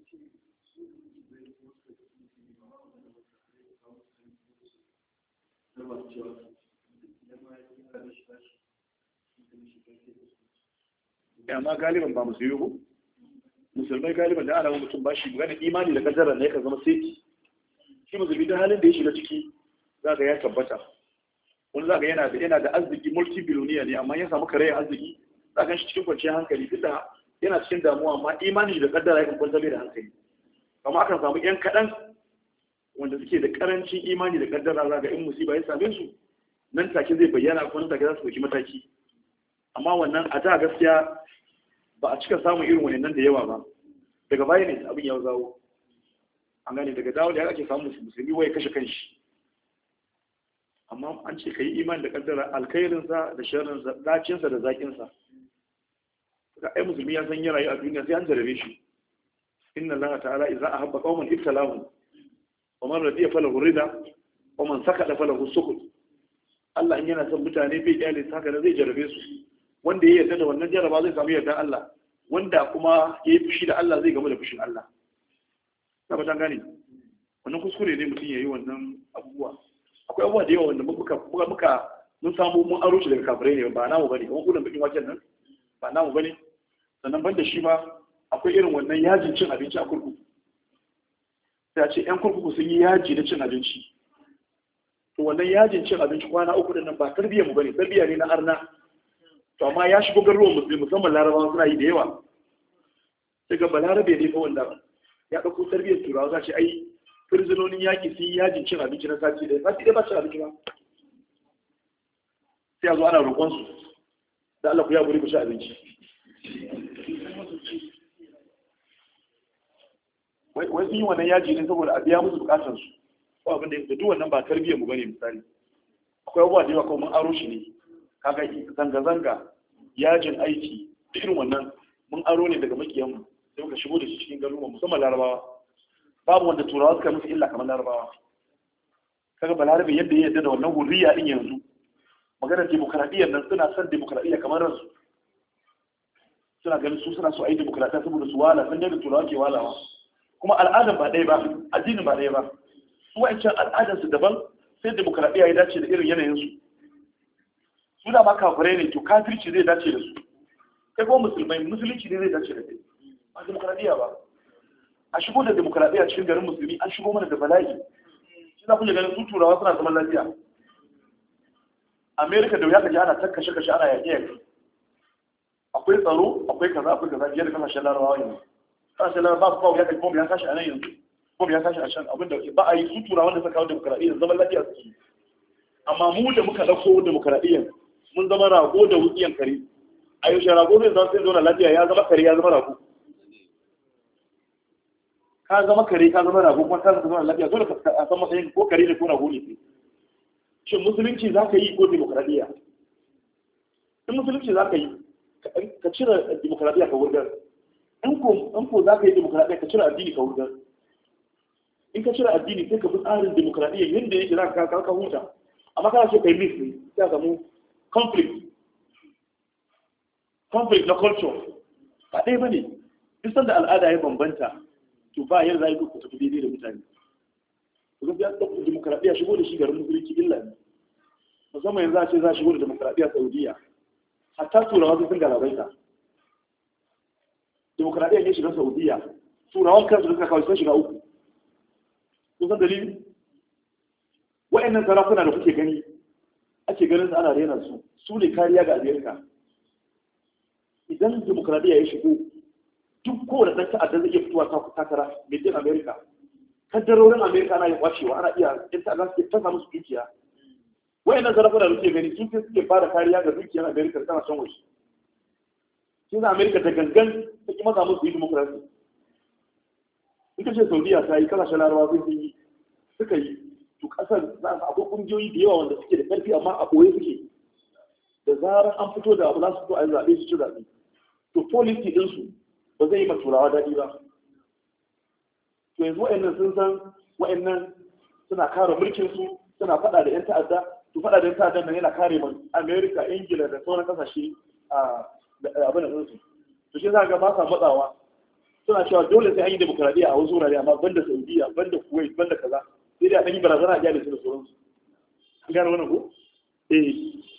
amma galiban ba musu yiwu musulmai galiban da ana mutum ba shi gane imani da kaddara ne ka zama seti shi musulmi da halin da ya shiga ciki za ga ya tabbata wani za ga yana da yana da arziki multi biloniya ne amma ya samu karayar arziki za ga shi cikin kwanciyar hankali duk da yana cikin damuwa amma imani da kaddara ya kan kwantar da hankali amma akan samu yan kaɗan wanda suke da karancin imani da kaddara za ga in musiba ya same su nan take zai bayyana ko nan take za su ɗauki mataki amma wannan a da gaskiya ba a cika samun irin wannan da yawa ba daga baya ne abin ya zawo an gane daga dawo da ake samun musulmi wai kashe kanshi amma an ce ka yi imani da kaddara alkhairinsa da sharrinsa dacinsa da zakinsa ga ai musulmi ya san yana yi a duniya sai an jarabe shi inna allaha ta'ala idza ahabba qauman ibtalahu wa man radiya falahu rida wa man sakata falahu sukut Allah in yana son mutane bai kyale haka da zai jarabe su wanda ya yarda da wannan jaraba zai samu yardan Allah wanda kuma ya yi fushi da Allah zai gamu da fushin Allah saboda gane wannan kuskure ne mutum ya yi wannan abubuwa akwai abubuwa da yawa wanda muka muka mun samu mun aro shi daga kafirai ne ba namu bane kuma kudin bikin waken nan ba namu bane sannan banda shi ma akwai irin wannan yajin cin abinci a kurkuku sai a ce yan kurkuku sun yi yaji na cin abinci to wannan yajin cin abinci kwana uku din nan ba tarbiyyar mu bane tarbiyya ne na arna to amma ya shigo garuruwan musulmi musamman larabawa suna yi da yawa sai ga balarabe ne fa wanda ya ɗauko tarbiyyar turawa za ce ai firzinonin yaƙi sun yi yajin cin abinci na sati ɗaya sati ɗaya ba cin abinci ba sai a zo ana roƙonsu da Allah ku ya guri ku ci abinci wai sun yi wannan yaji ne saboda a biya musu bukatansu ko abin da ya duk wannan ba tarbiyyar mu bane misali akwai abubuwa da yawa kuma mun aro shi ne kaga zanga-zanga yajin aiki da irin wannan mun aro ne daga makiyanmu sai muka shigo da shi cikin garuruwa musamman larabawa babu wanda turawa suka musu illa kamar larabawa kaga balarabe yadda ya yadda da wannan hurriya din yanzu maganar demokradiyyar nan suna son demokradiyya kamar ransu suna ganin su suna so a yi demokradiyya saboda su wala sun yadda turawa ke walawa kuma al'adar ba ɗaya ba addinin ba ɗaya ba su wa'ancan al'adarsu daban sai demokradiyya ya dace da irin yanayinsu su da ma kafirai ne to kafirci zai dace da su kai kuma musulmai musulunci ne zai dace da kai ba demokradiyya ba a shigo da demokradiyya cikin garin musulmi an shigo mana da bala'i shi za ku ji ganin su turawa suna zaman lafiya amerika da wuya ka ji ana ta kashe kashe ana yaƙe yaƙe akwai tsaro akwai kaza akwai kaza biyar da kasashen larabawa yanzu kasashen larabawa ba wuya ka ji bomb ya tashi a nan yanzu bomb ya tashi a can abinda ba a yi su turawa da suka kawo demokradiyya zaman lafiya suke amma mu da muka ɗauko demokradiyya mun zama rago da wutsiyan kare a yaushe rago zai zama sai zauna lafiya ya zama kare ya zama rago ka zama kare ka zama rago kuma ka zama lafiya dole ka san matsayin ko kare ne ko rago ne shin musulunci za ka yi ko demokradiyya in musulunci za ka yi ka cire demokradiyya ka wurgar in ko za ka yi demokradiyya ka cire addini ka wurgar in ka cire addini sai ka bi tsarin demokradiyya yadda yake za ka ka huta amma kana so kai mix ne sai ka samu conflict conflict na culture ba ɗaya bane duk sanda al'ada ya bambanta to ba yadda za yi ku tafi daidai da mutane kuma ya ɗauka demokradiyya shigo da shi garin musulunci illa ne musamman yanzu a ce za a shigo da demokradiyya Saudiya hatta turawa sun galabaita demokradiyya ne shiga Saudiya turawan kansu suka kawai sun shiga uku kun san dalili wa'annan sarakuna da kuke gani ake ganin su ana rena su su ne kariya ga Amerika idan demokradiyya ya shigo duk kowane ɗan ta'adda zai iya fitowa takara mai jin Amerika kaddarorin Amerika ana yin kwacewa ana iya ɗan ta'adda suke ta samu su dukiya wa'annan sarakuna da kuke gani sun fi suke fara kariya ga dukiyar Amerika tana son waje shi za Amerika ta gangan ta ƙi maza musu yi demokrasi ita ce Saudiya ta yi kasashen larabawa sun yi suka yi to kasar za su akwai kungiyoyi da yawa wanda suke da karfi amma a ɓoye suke da zarar an fito da abu za su fito a yi zaɓe su ci zaɓe to policy ɗinsu ba zai yi ma turawa daɗi ba to yanzu wa'annan sun san wa'annan suna kare mulkin su suna faɗa da 'yan ta'adda to faɗa da 'yan ta'adda nan yana kare man Amerika, Ingila da sauran kasashe a abin da ɗinsu to shi za ga ba sa matsawa suna cewa dole sai an yi demokradiyya a wasu wurare amma banda Saudiya banda Kuwait banda kaza sai dai a ɗan yi barazana a gyara su da sauransu an gane wannan ko eh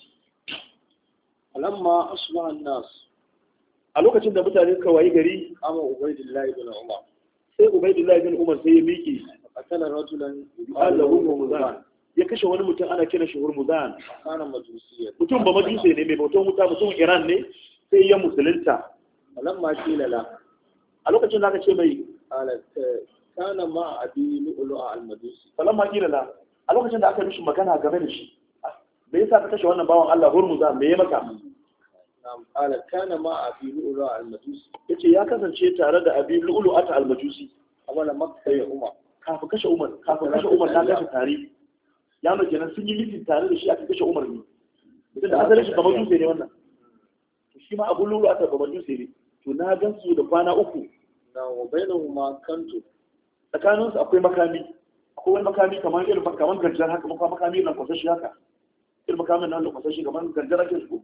alamma asma an-nas a lokacin da mutane suka wayi gari ama Ubaydullah ibn Umar sai Ubaydullah ibn Umar sai ya miƙe qatala rajulan Allahu Hurmuzan ya kashe wani mutum ana kiran shi Hurmuzan kana majusiyya mutum ba majusi ne mai bautan wuta mutum Iran ne sai ya musulunta alamma kila la a lokacin da aka ce mai kana ma abi lu'lu'a al-majusi falamma kila la a lokacin da aka mishi magana game da shi me yasa ka kashe wannan bawan Allah Hurmuzan me ya maka nam ala kana ma abi lu'lu'a al-majusi yace ya kasance tare da abi lu'lu'a al-majusi awala makka ya umar kafin kashe Umar kafin kashe Umar ta kashe tare ya mace nan sun yi mitin tare da shi aka kashe Umar ne mutum da asalin shi ba majusi ne wannan shi ma abu lu'lu'a ta ba majusi ne to na gan su da kwana uku na wa bainahuma kantu tsakaninsu akwai makami akwai wani makami kamar irin kamar ganjar haka makwa makami nan kwasashi haka irin makamin nan da kwasashi kamar ganjar ake su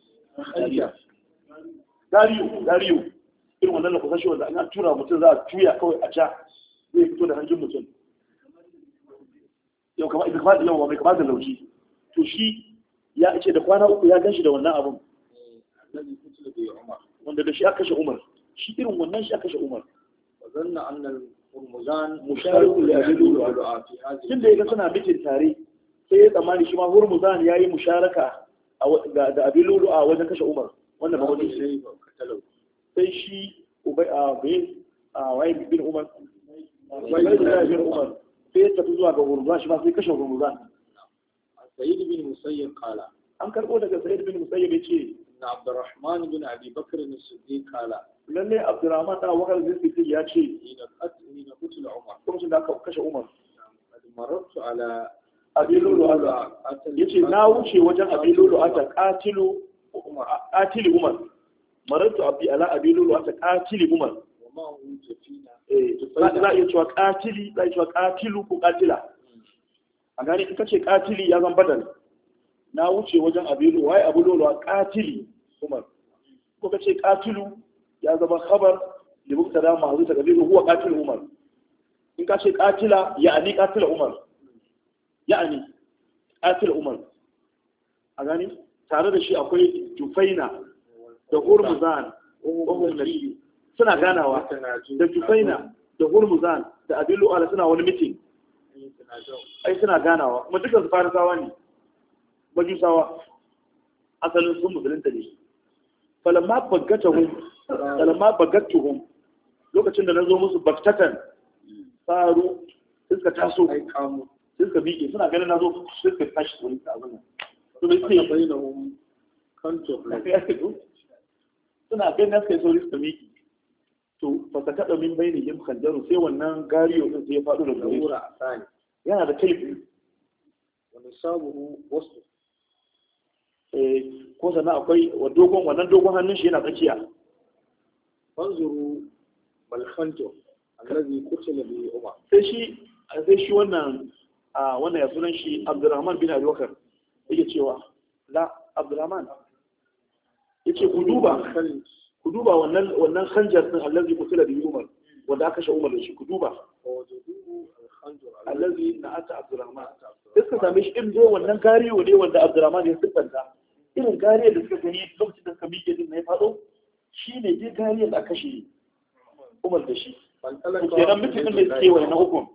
dariyo dariyo irin wannan da kwasashi wanda an tura mutum za a tuya kawai a ja zai fito da hanjin mutum yau kamar idan kamar yau mai kamar da lauji to shi ya ce da kwana uku ya gan shi da wannan abun wanda da shi aka kashe Umar shi irin wannan shi aka kashe Umar zanna annal Hurmuzan mushariku li abi lu'lu'a fi hadhihi tunda yaga suna mitin tare sai ya tsammani shi ma Hurmuzan yayi musharaka da abi lu'lu'a wajen kashe Umar wanda ba wani sai sai shi ubay a bin a wai bin Umar wai bin Umar sai ya tafi zuwa ga Hurmuzan shi ma sai kashe Hurmuzan Sayyid bin Musayyib qala an karbo daga Sayyid bin Musayyib yace na Abdurrahman bin Abi Bakr as-Siddiq qala lalle Abdurrahman da Wakar Siddiq ya ce ina qatli na qutl Umar kuma da aka kashe Umar marartu ala Abi Lu'lu'a yace na wuce wajen Abi Lu'lu'a ta qatilu Umar qatili Umar marartu abi ala Abi Lu'lu'a ta qatili Umar wa ma hu jafina eh za iya cewa qatili za iya cewa qatilu ko qatila a gani in kace qatili ya zan badal na wuce wajen Abi Lu'lu'a wai Abi Lu'lu'a qatili Umar ko kace qatilu ya zama khabar da mubtada ma'ruf taqdiru huwa qatil Umar in ka ce qatila ya'ni qatil Umar ya'ni qatil Umar a gani tare da shi akwai Jufaina da Hurmuzan wahum nabi suna ganawa da Jufaina da Hurmuzan da Abi Lu'lu'a suna wani meeting ai suna ganawa kuma dukkan su farisawa ne majusawa asalin sun musulunta ne falamma baggatuhum falamma baggatuhum lokacin da nazo musu baktatan faru suka taso suka miƙe suna ganin nazo suka tashi wani abin to bai sai bainahum kanto suna ganin suka so suka miƙe to fa ta kada min bainihim khanjaru sai wannan gariyo din sai ya faɗo da gari yana da kaifi wani sabuhu wasu ko sannan akwai dogon wannan dogon hannun shi yana tsakiya fanzuru balfanto allazi kutila bi umar sai shi a sai shi wannan a wannan ya sunan shi Abdurrahman bin Abi Bakar yake cewa la Abdurrahman yace ku duba ku duba wannan wannan khanjar din allazi kutila bi Umar wanda aka kashe Umar da shi ku duba allazi na'ata Abdurrahman suka same shi irin dai wannan gariyo ne wanda Abdurrahman ya siffanta irin gariyar da suka gani lokacin da suka miƙe din na ya faɗo shi ne dai gariyar da aka kashe Umar da shi kenan mutum da suke wani na hukum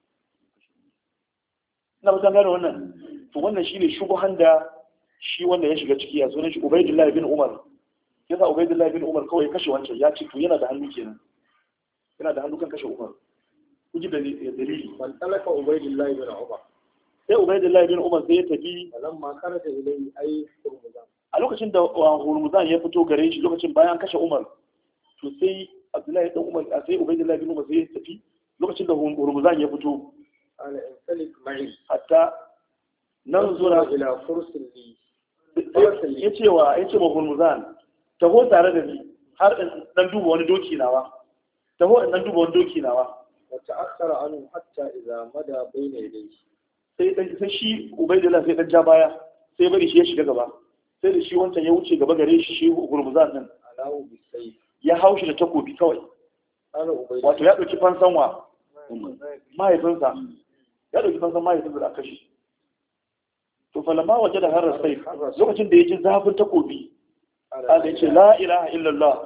na mutan gane wannan to wannan shine shubuhan da shi wanda ya shiga ciki ya zo ne shi Ubaydullah bin Umar yasa Ubaydullah bin Umar kawai kashe wancan ya ce to yana da hannu kenan yana da hannu kan kashe Umar kuji da dalili man talaka Ubaydullah bin Umar sai Ubaydullah bin Umar sai ya tafi lamma kharaja ilayhi ay Hurmuzan a lokacin da Hurmuzan ya fito gare shi lokacin bayan kashe Umar to sai Abdullahi dan Umar sai Ubaydullah bin Umar sai ya tafi lokacin da Hurmuzan ya fito ala insalik ma'i hatta nanzura ila fursil li ya ce wa ya ce wa Hurmuzan taho tare da ni har in dan duba wani doki nawa taho in dan duba wani doki nawa wa ta'akhkhara anhu hatta idza mada bayna yadayhi sai dan sai shi Ubaydullah sai dan ja baya sai bari shi ya shiga gaba sai da shi wancan ya wuce gaba gare shi shi Hurmuzan din alahu bisayf ya haushi da takobi kawai wato ya dauki fansan wa mahaifinsa ya dauki fansan mahaifinsa da aka shi to falama waje da harar sai lokacin da ya ji zafin takobi ala ya ce la ilaha illallah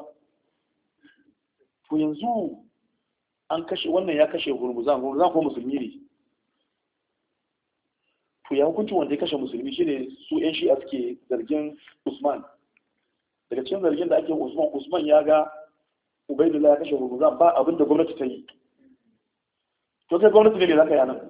to yanzu an kashe wannan ya kashe Hurmuzan Hurmuzan ko musulmi ne to ya hukunci wanda ya kashe musulmi shine su yan shi'a suke zargin Usman daga cikin zargin da ake Usman Usman ya ga Ubaydullah ya kashe Hurmuzan ba abinda gwamnati ta yi to kai gwamnati ne zaka yi nan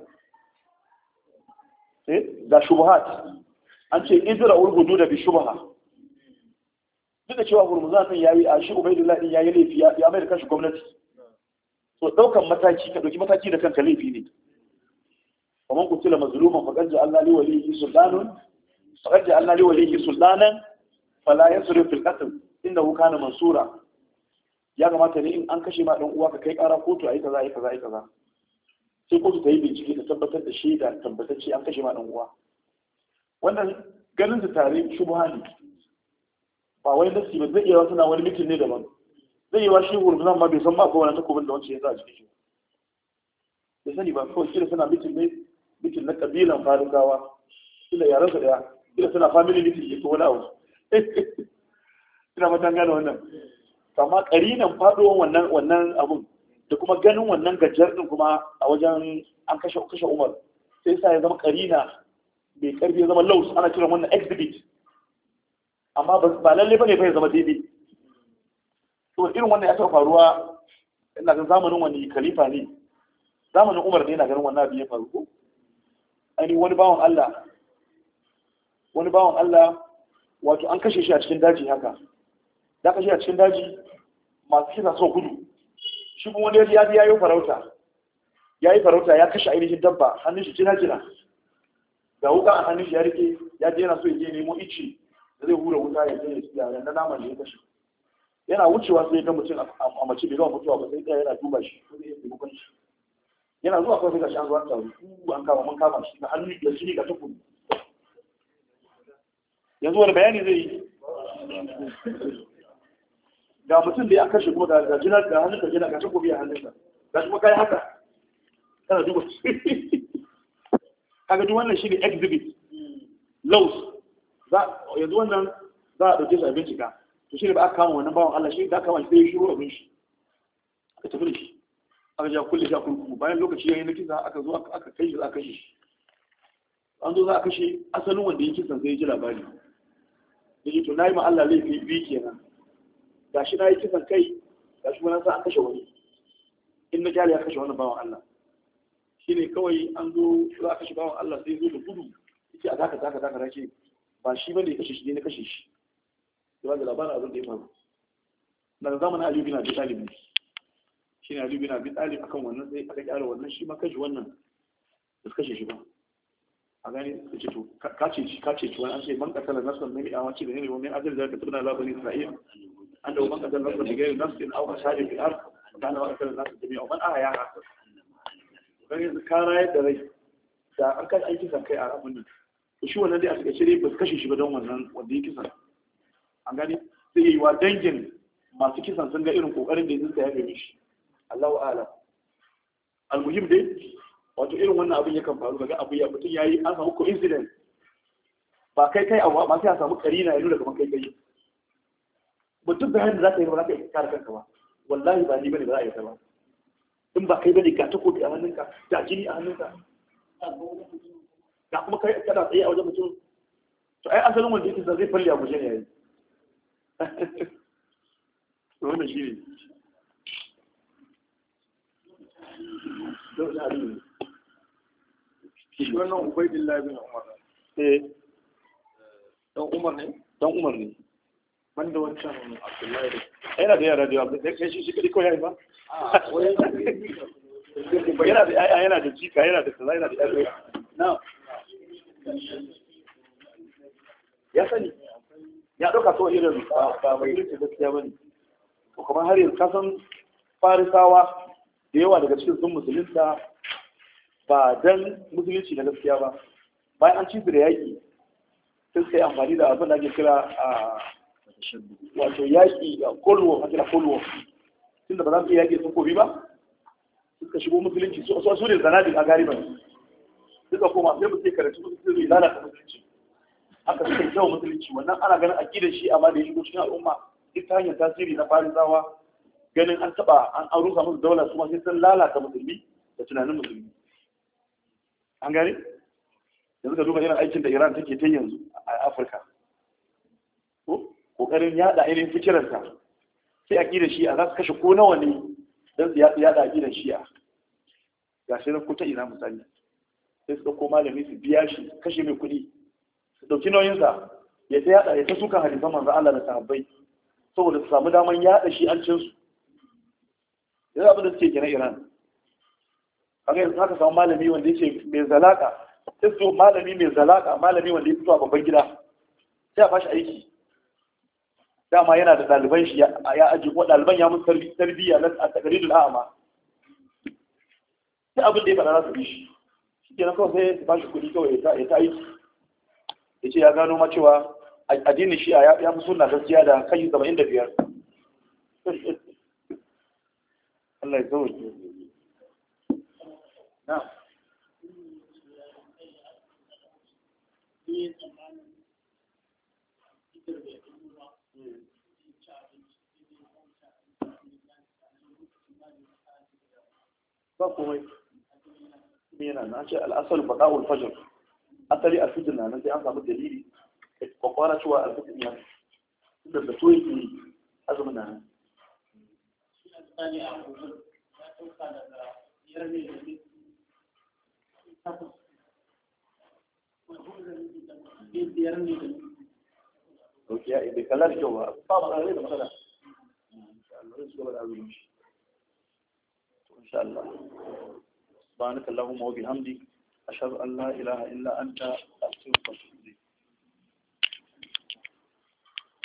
eh da shubuhat an ce izra urgudu da bi shubha duk da cewa Hurmuzan din yayi a shi Ubaydullah din yayi laifi ya mai da kashi gwamnati to daukan mataki ka dauki mataki da kanka laifi ne ومن قتل مظلوما فقد جعلنا لوليه سلطانا فقد جعلنا لوليه سلطانا فلا يسرف في القتل انه كان منصورا ya kamata ne in an kashe ma dan uwa ka kai ƙara kotu ayi kaza ayi kaza ayi kaza sai kotu ta yi bincike ta tabbatar da shaida tabbatacce an kashe ma dan uwa wannan ganin su tare shubha ne ba wai nasi ba zai iya wasu na wani mitin ne daban zai yi wa shi Hurmuzan ma bai san ma ko wani takobin da wancan ya sa a cikin shi bai sani ba kawai shi da suna mitin ne mitin na kabilan farukawa ila yaran su daya ila suna family mitin ya to wani abu ina matan gane wannan amma karinan faduwan wannan wannan abun da kuma ganin wannan gajiyar din kuma a wajen an kashe kashe Umar sai sa ya zama karina bai karfi ya zama laus ana kiran wannan exhibit amma ba lalle bane bai zama daidai to irin wannan ya taɓa faruwa ina ga zamanin wani khalifa ne zamanin Umar ne na ganin wannan abin ya faru ko ani wani bawon Allah wani bawon Allah wato an kashe shi a cikin daji haka da kashe a cikin daji masu kisa so gudu shi kuma wani ya ya yi farauta ya yi farauta ya kashe ainihin dabba hannun shi jina jina ga wuka a hannun shi ya rike ya je yana so ya je nemo ice da zai hura wuta ya je ya na naman da ya kashe yana wucewa sai ga mutum a mace bai gama mutuwa ba sai ɗaya yana duba shi ko zai yi taimakon shi yana zuwa kawai ga shi an zuwa ta ku an kama mun kama shi ga hannu da shi ga takobi yanzu wani bayani zai yi ga mutum da ya kashe kuma ga jinar ga hannun ka jina ga takobi a hannunsa ga shi kuma kai haka kana duba kaga duk wannan shi ne exhibit laws za yanzu wannan za a dauke shi a bincika to shi ne ba aka kama wannan bawan Allah shi da aka kama shi sai ya shiru abin shi aka tafi da shi aka ja kulle shi a kurkuku bayan lokaci yayin na kisa aka zo aka kai shi za a kashe shi an zo za a kashe asalin wanda ya kisan sai ya ji labari ya ce to na yi ma Allah laifi biyu kenan ga shi na yi kisan kai ga shi wani sa an kashe wani in na jali ya kashe wani bawan Allah shi ne kawai an zo za a kashe bawan Allah sai zo da gudu ya ce a zaka zaka zaka rake ba shi bane ya kashe shi ne na kashe shi ya ba da labarin abin da ya faru daga zamanin Aliyu bin Abi Talib ne shi ne Ali bin Abi Talib akan wannan sai aka kyara wannan shi ma kashe wannan da kashe shi ba a gani da ce to kace shi kace shi wani an ce man kasala nafsan mai a wace da ne wani ajal da ka tuna labarin Isra'il an da man kasala nafsan da gairi nafsin aw hasadi fil ard kana wa kasala nafsan jami'a man aya haka don yanzu ka rayar da rai da an kai an kisan kai a abin nan to shi wannan dai a takaice dai ba su kashe shi ba don wannan wanda ya kisan an gani sai yi wa dangin masu kisan sun ga irin kokarin da ya zinta ya gani shi Allahu a'lam almuhim dai wato irin wannan abin yakan faru daga abu ya mutum yayi an samu coincidence ba kai kai abu ba sai a samu karina ya nuna kamar kai kai mutum bayan da za ka yi ba za ka yi kare kanka ba wallahi ba ni bane ba za a yi ta ba in ba kai bane ga takobi a hannunka ga jini a hannunka ga kuma kai kana tsaye a wajen mutum to ai asalin wanda yake zai falle a guje ne yayi wannan shi ne shi wannan Ubaydillah bin Umar eh dan Umar ne dan Umar ne banda wancan Abdullahi da yana da yara da yawa kai shi shi kadai ko yayi ba a wai yana da yaya yana da jika yana da kaza yana da yaya na ya sani ya dauka to irin ba mai irin gaskiya bane to kuma har yanzu kasan farisawa da yawa daga cikin sun musulunta ba dan musulunci na gaskiya ba bayan an ci su da yaƙi sai suka yi amfani da abin da ake kira a wato yaƙi a kolwo a kira kolwo tunda ba za su iya yaƙi sun kobi ba suka shigo musulunci su su ne zanadin a gariban suka koma sai mu sai karatu su sai lalata musulunci haka suka yi kyau musulunci wannan ana ganin aƙidar shi amma da ya shigo cikin al'umma duk ta hanyar tasiri na farisawa ganin an taɓa an rusa musu daular su ma sai sun lalata musulmi da tunanin musulmi an gane yanzu ka duba irin aikin da Iran take ta yanzu a Afirka ko kokarin yada ainihin fikirarsa sai aqidar shi'a za su kashe ko nawa ne dan su yada aqidar shi'a ga shi ko ta ina misali sai su dauko malami su biya shi kashe mai kuɗi su dauki nauyin sa ya ta yada ya ta suka hadisan manzo Allah da sahabbai saboda su samu daman yada shi an cin su yanzu abin da suke kenan Iran kaga yanzu haka samu malami wanda yake mai zalaka sai su malami mai zalaka malami wanda ya fito a babban gida sai a bashi aiki dama yana da ɗaliban shi ya aji ko ɗaliban ya musu tarbiyya na a takaridul a'ama sai abin da ya faɗa za su bi shi shi kenan kawai sai su bashi kuɗi kawai ya ta aiki ya ce ya gano ma cewa addinin shi ya fi sunna gaskiya da kashi saba'in da biyar Allah ya zaune na ba komai yana na ce al'asar faɗa'ul fajar asali a fitin na nan sai an samu dalili kwakwara cewa a fitin ya da da to yake azumin na nan ok ya ibe kalla da kyau ba ba ba da matsala إن شاء الله سبحانك اللهم وبحمدك أشهد أن لا إله إلا أنت أستغفرك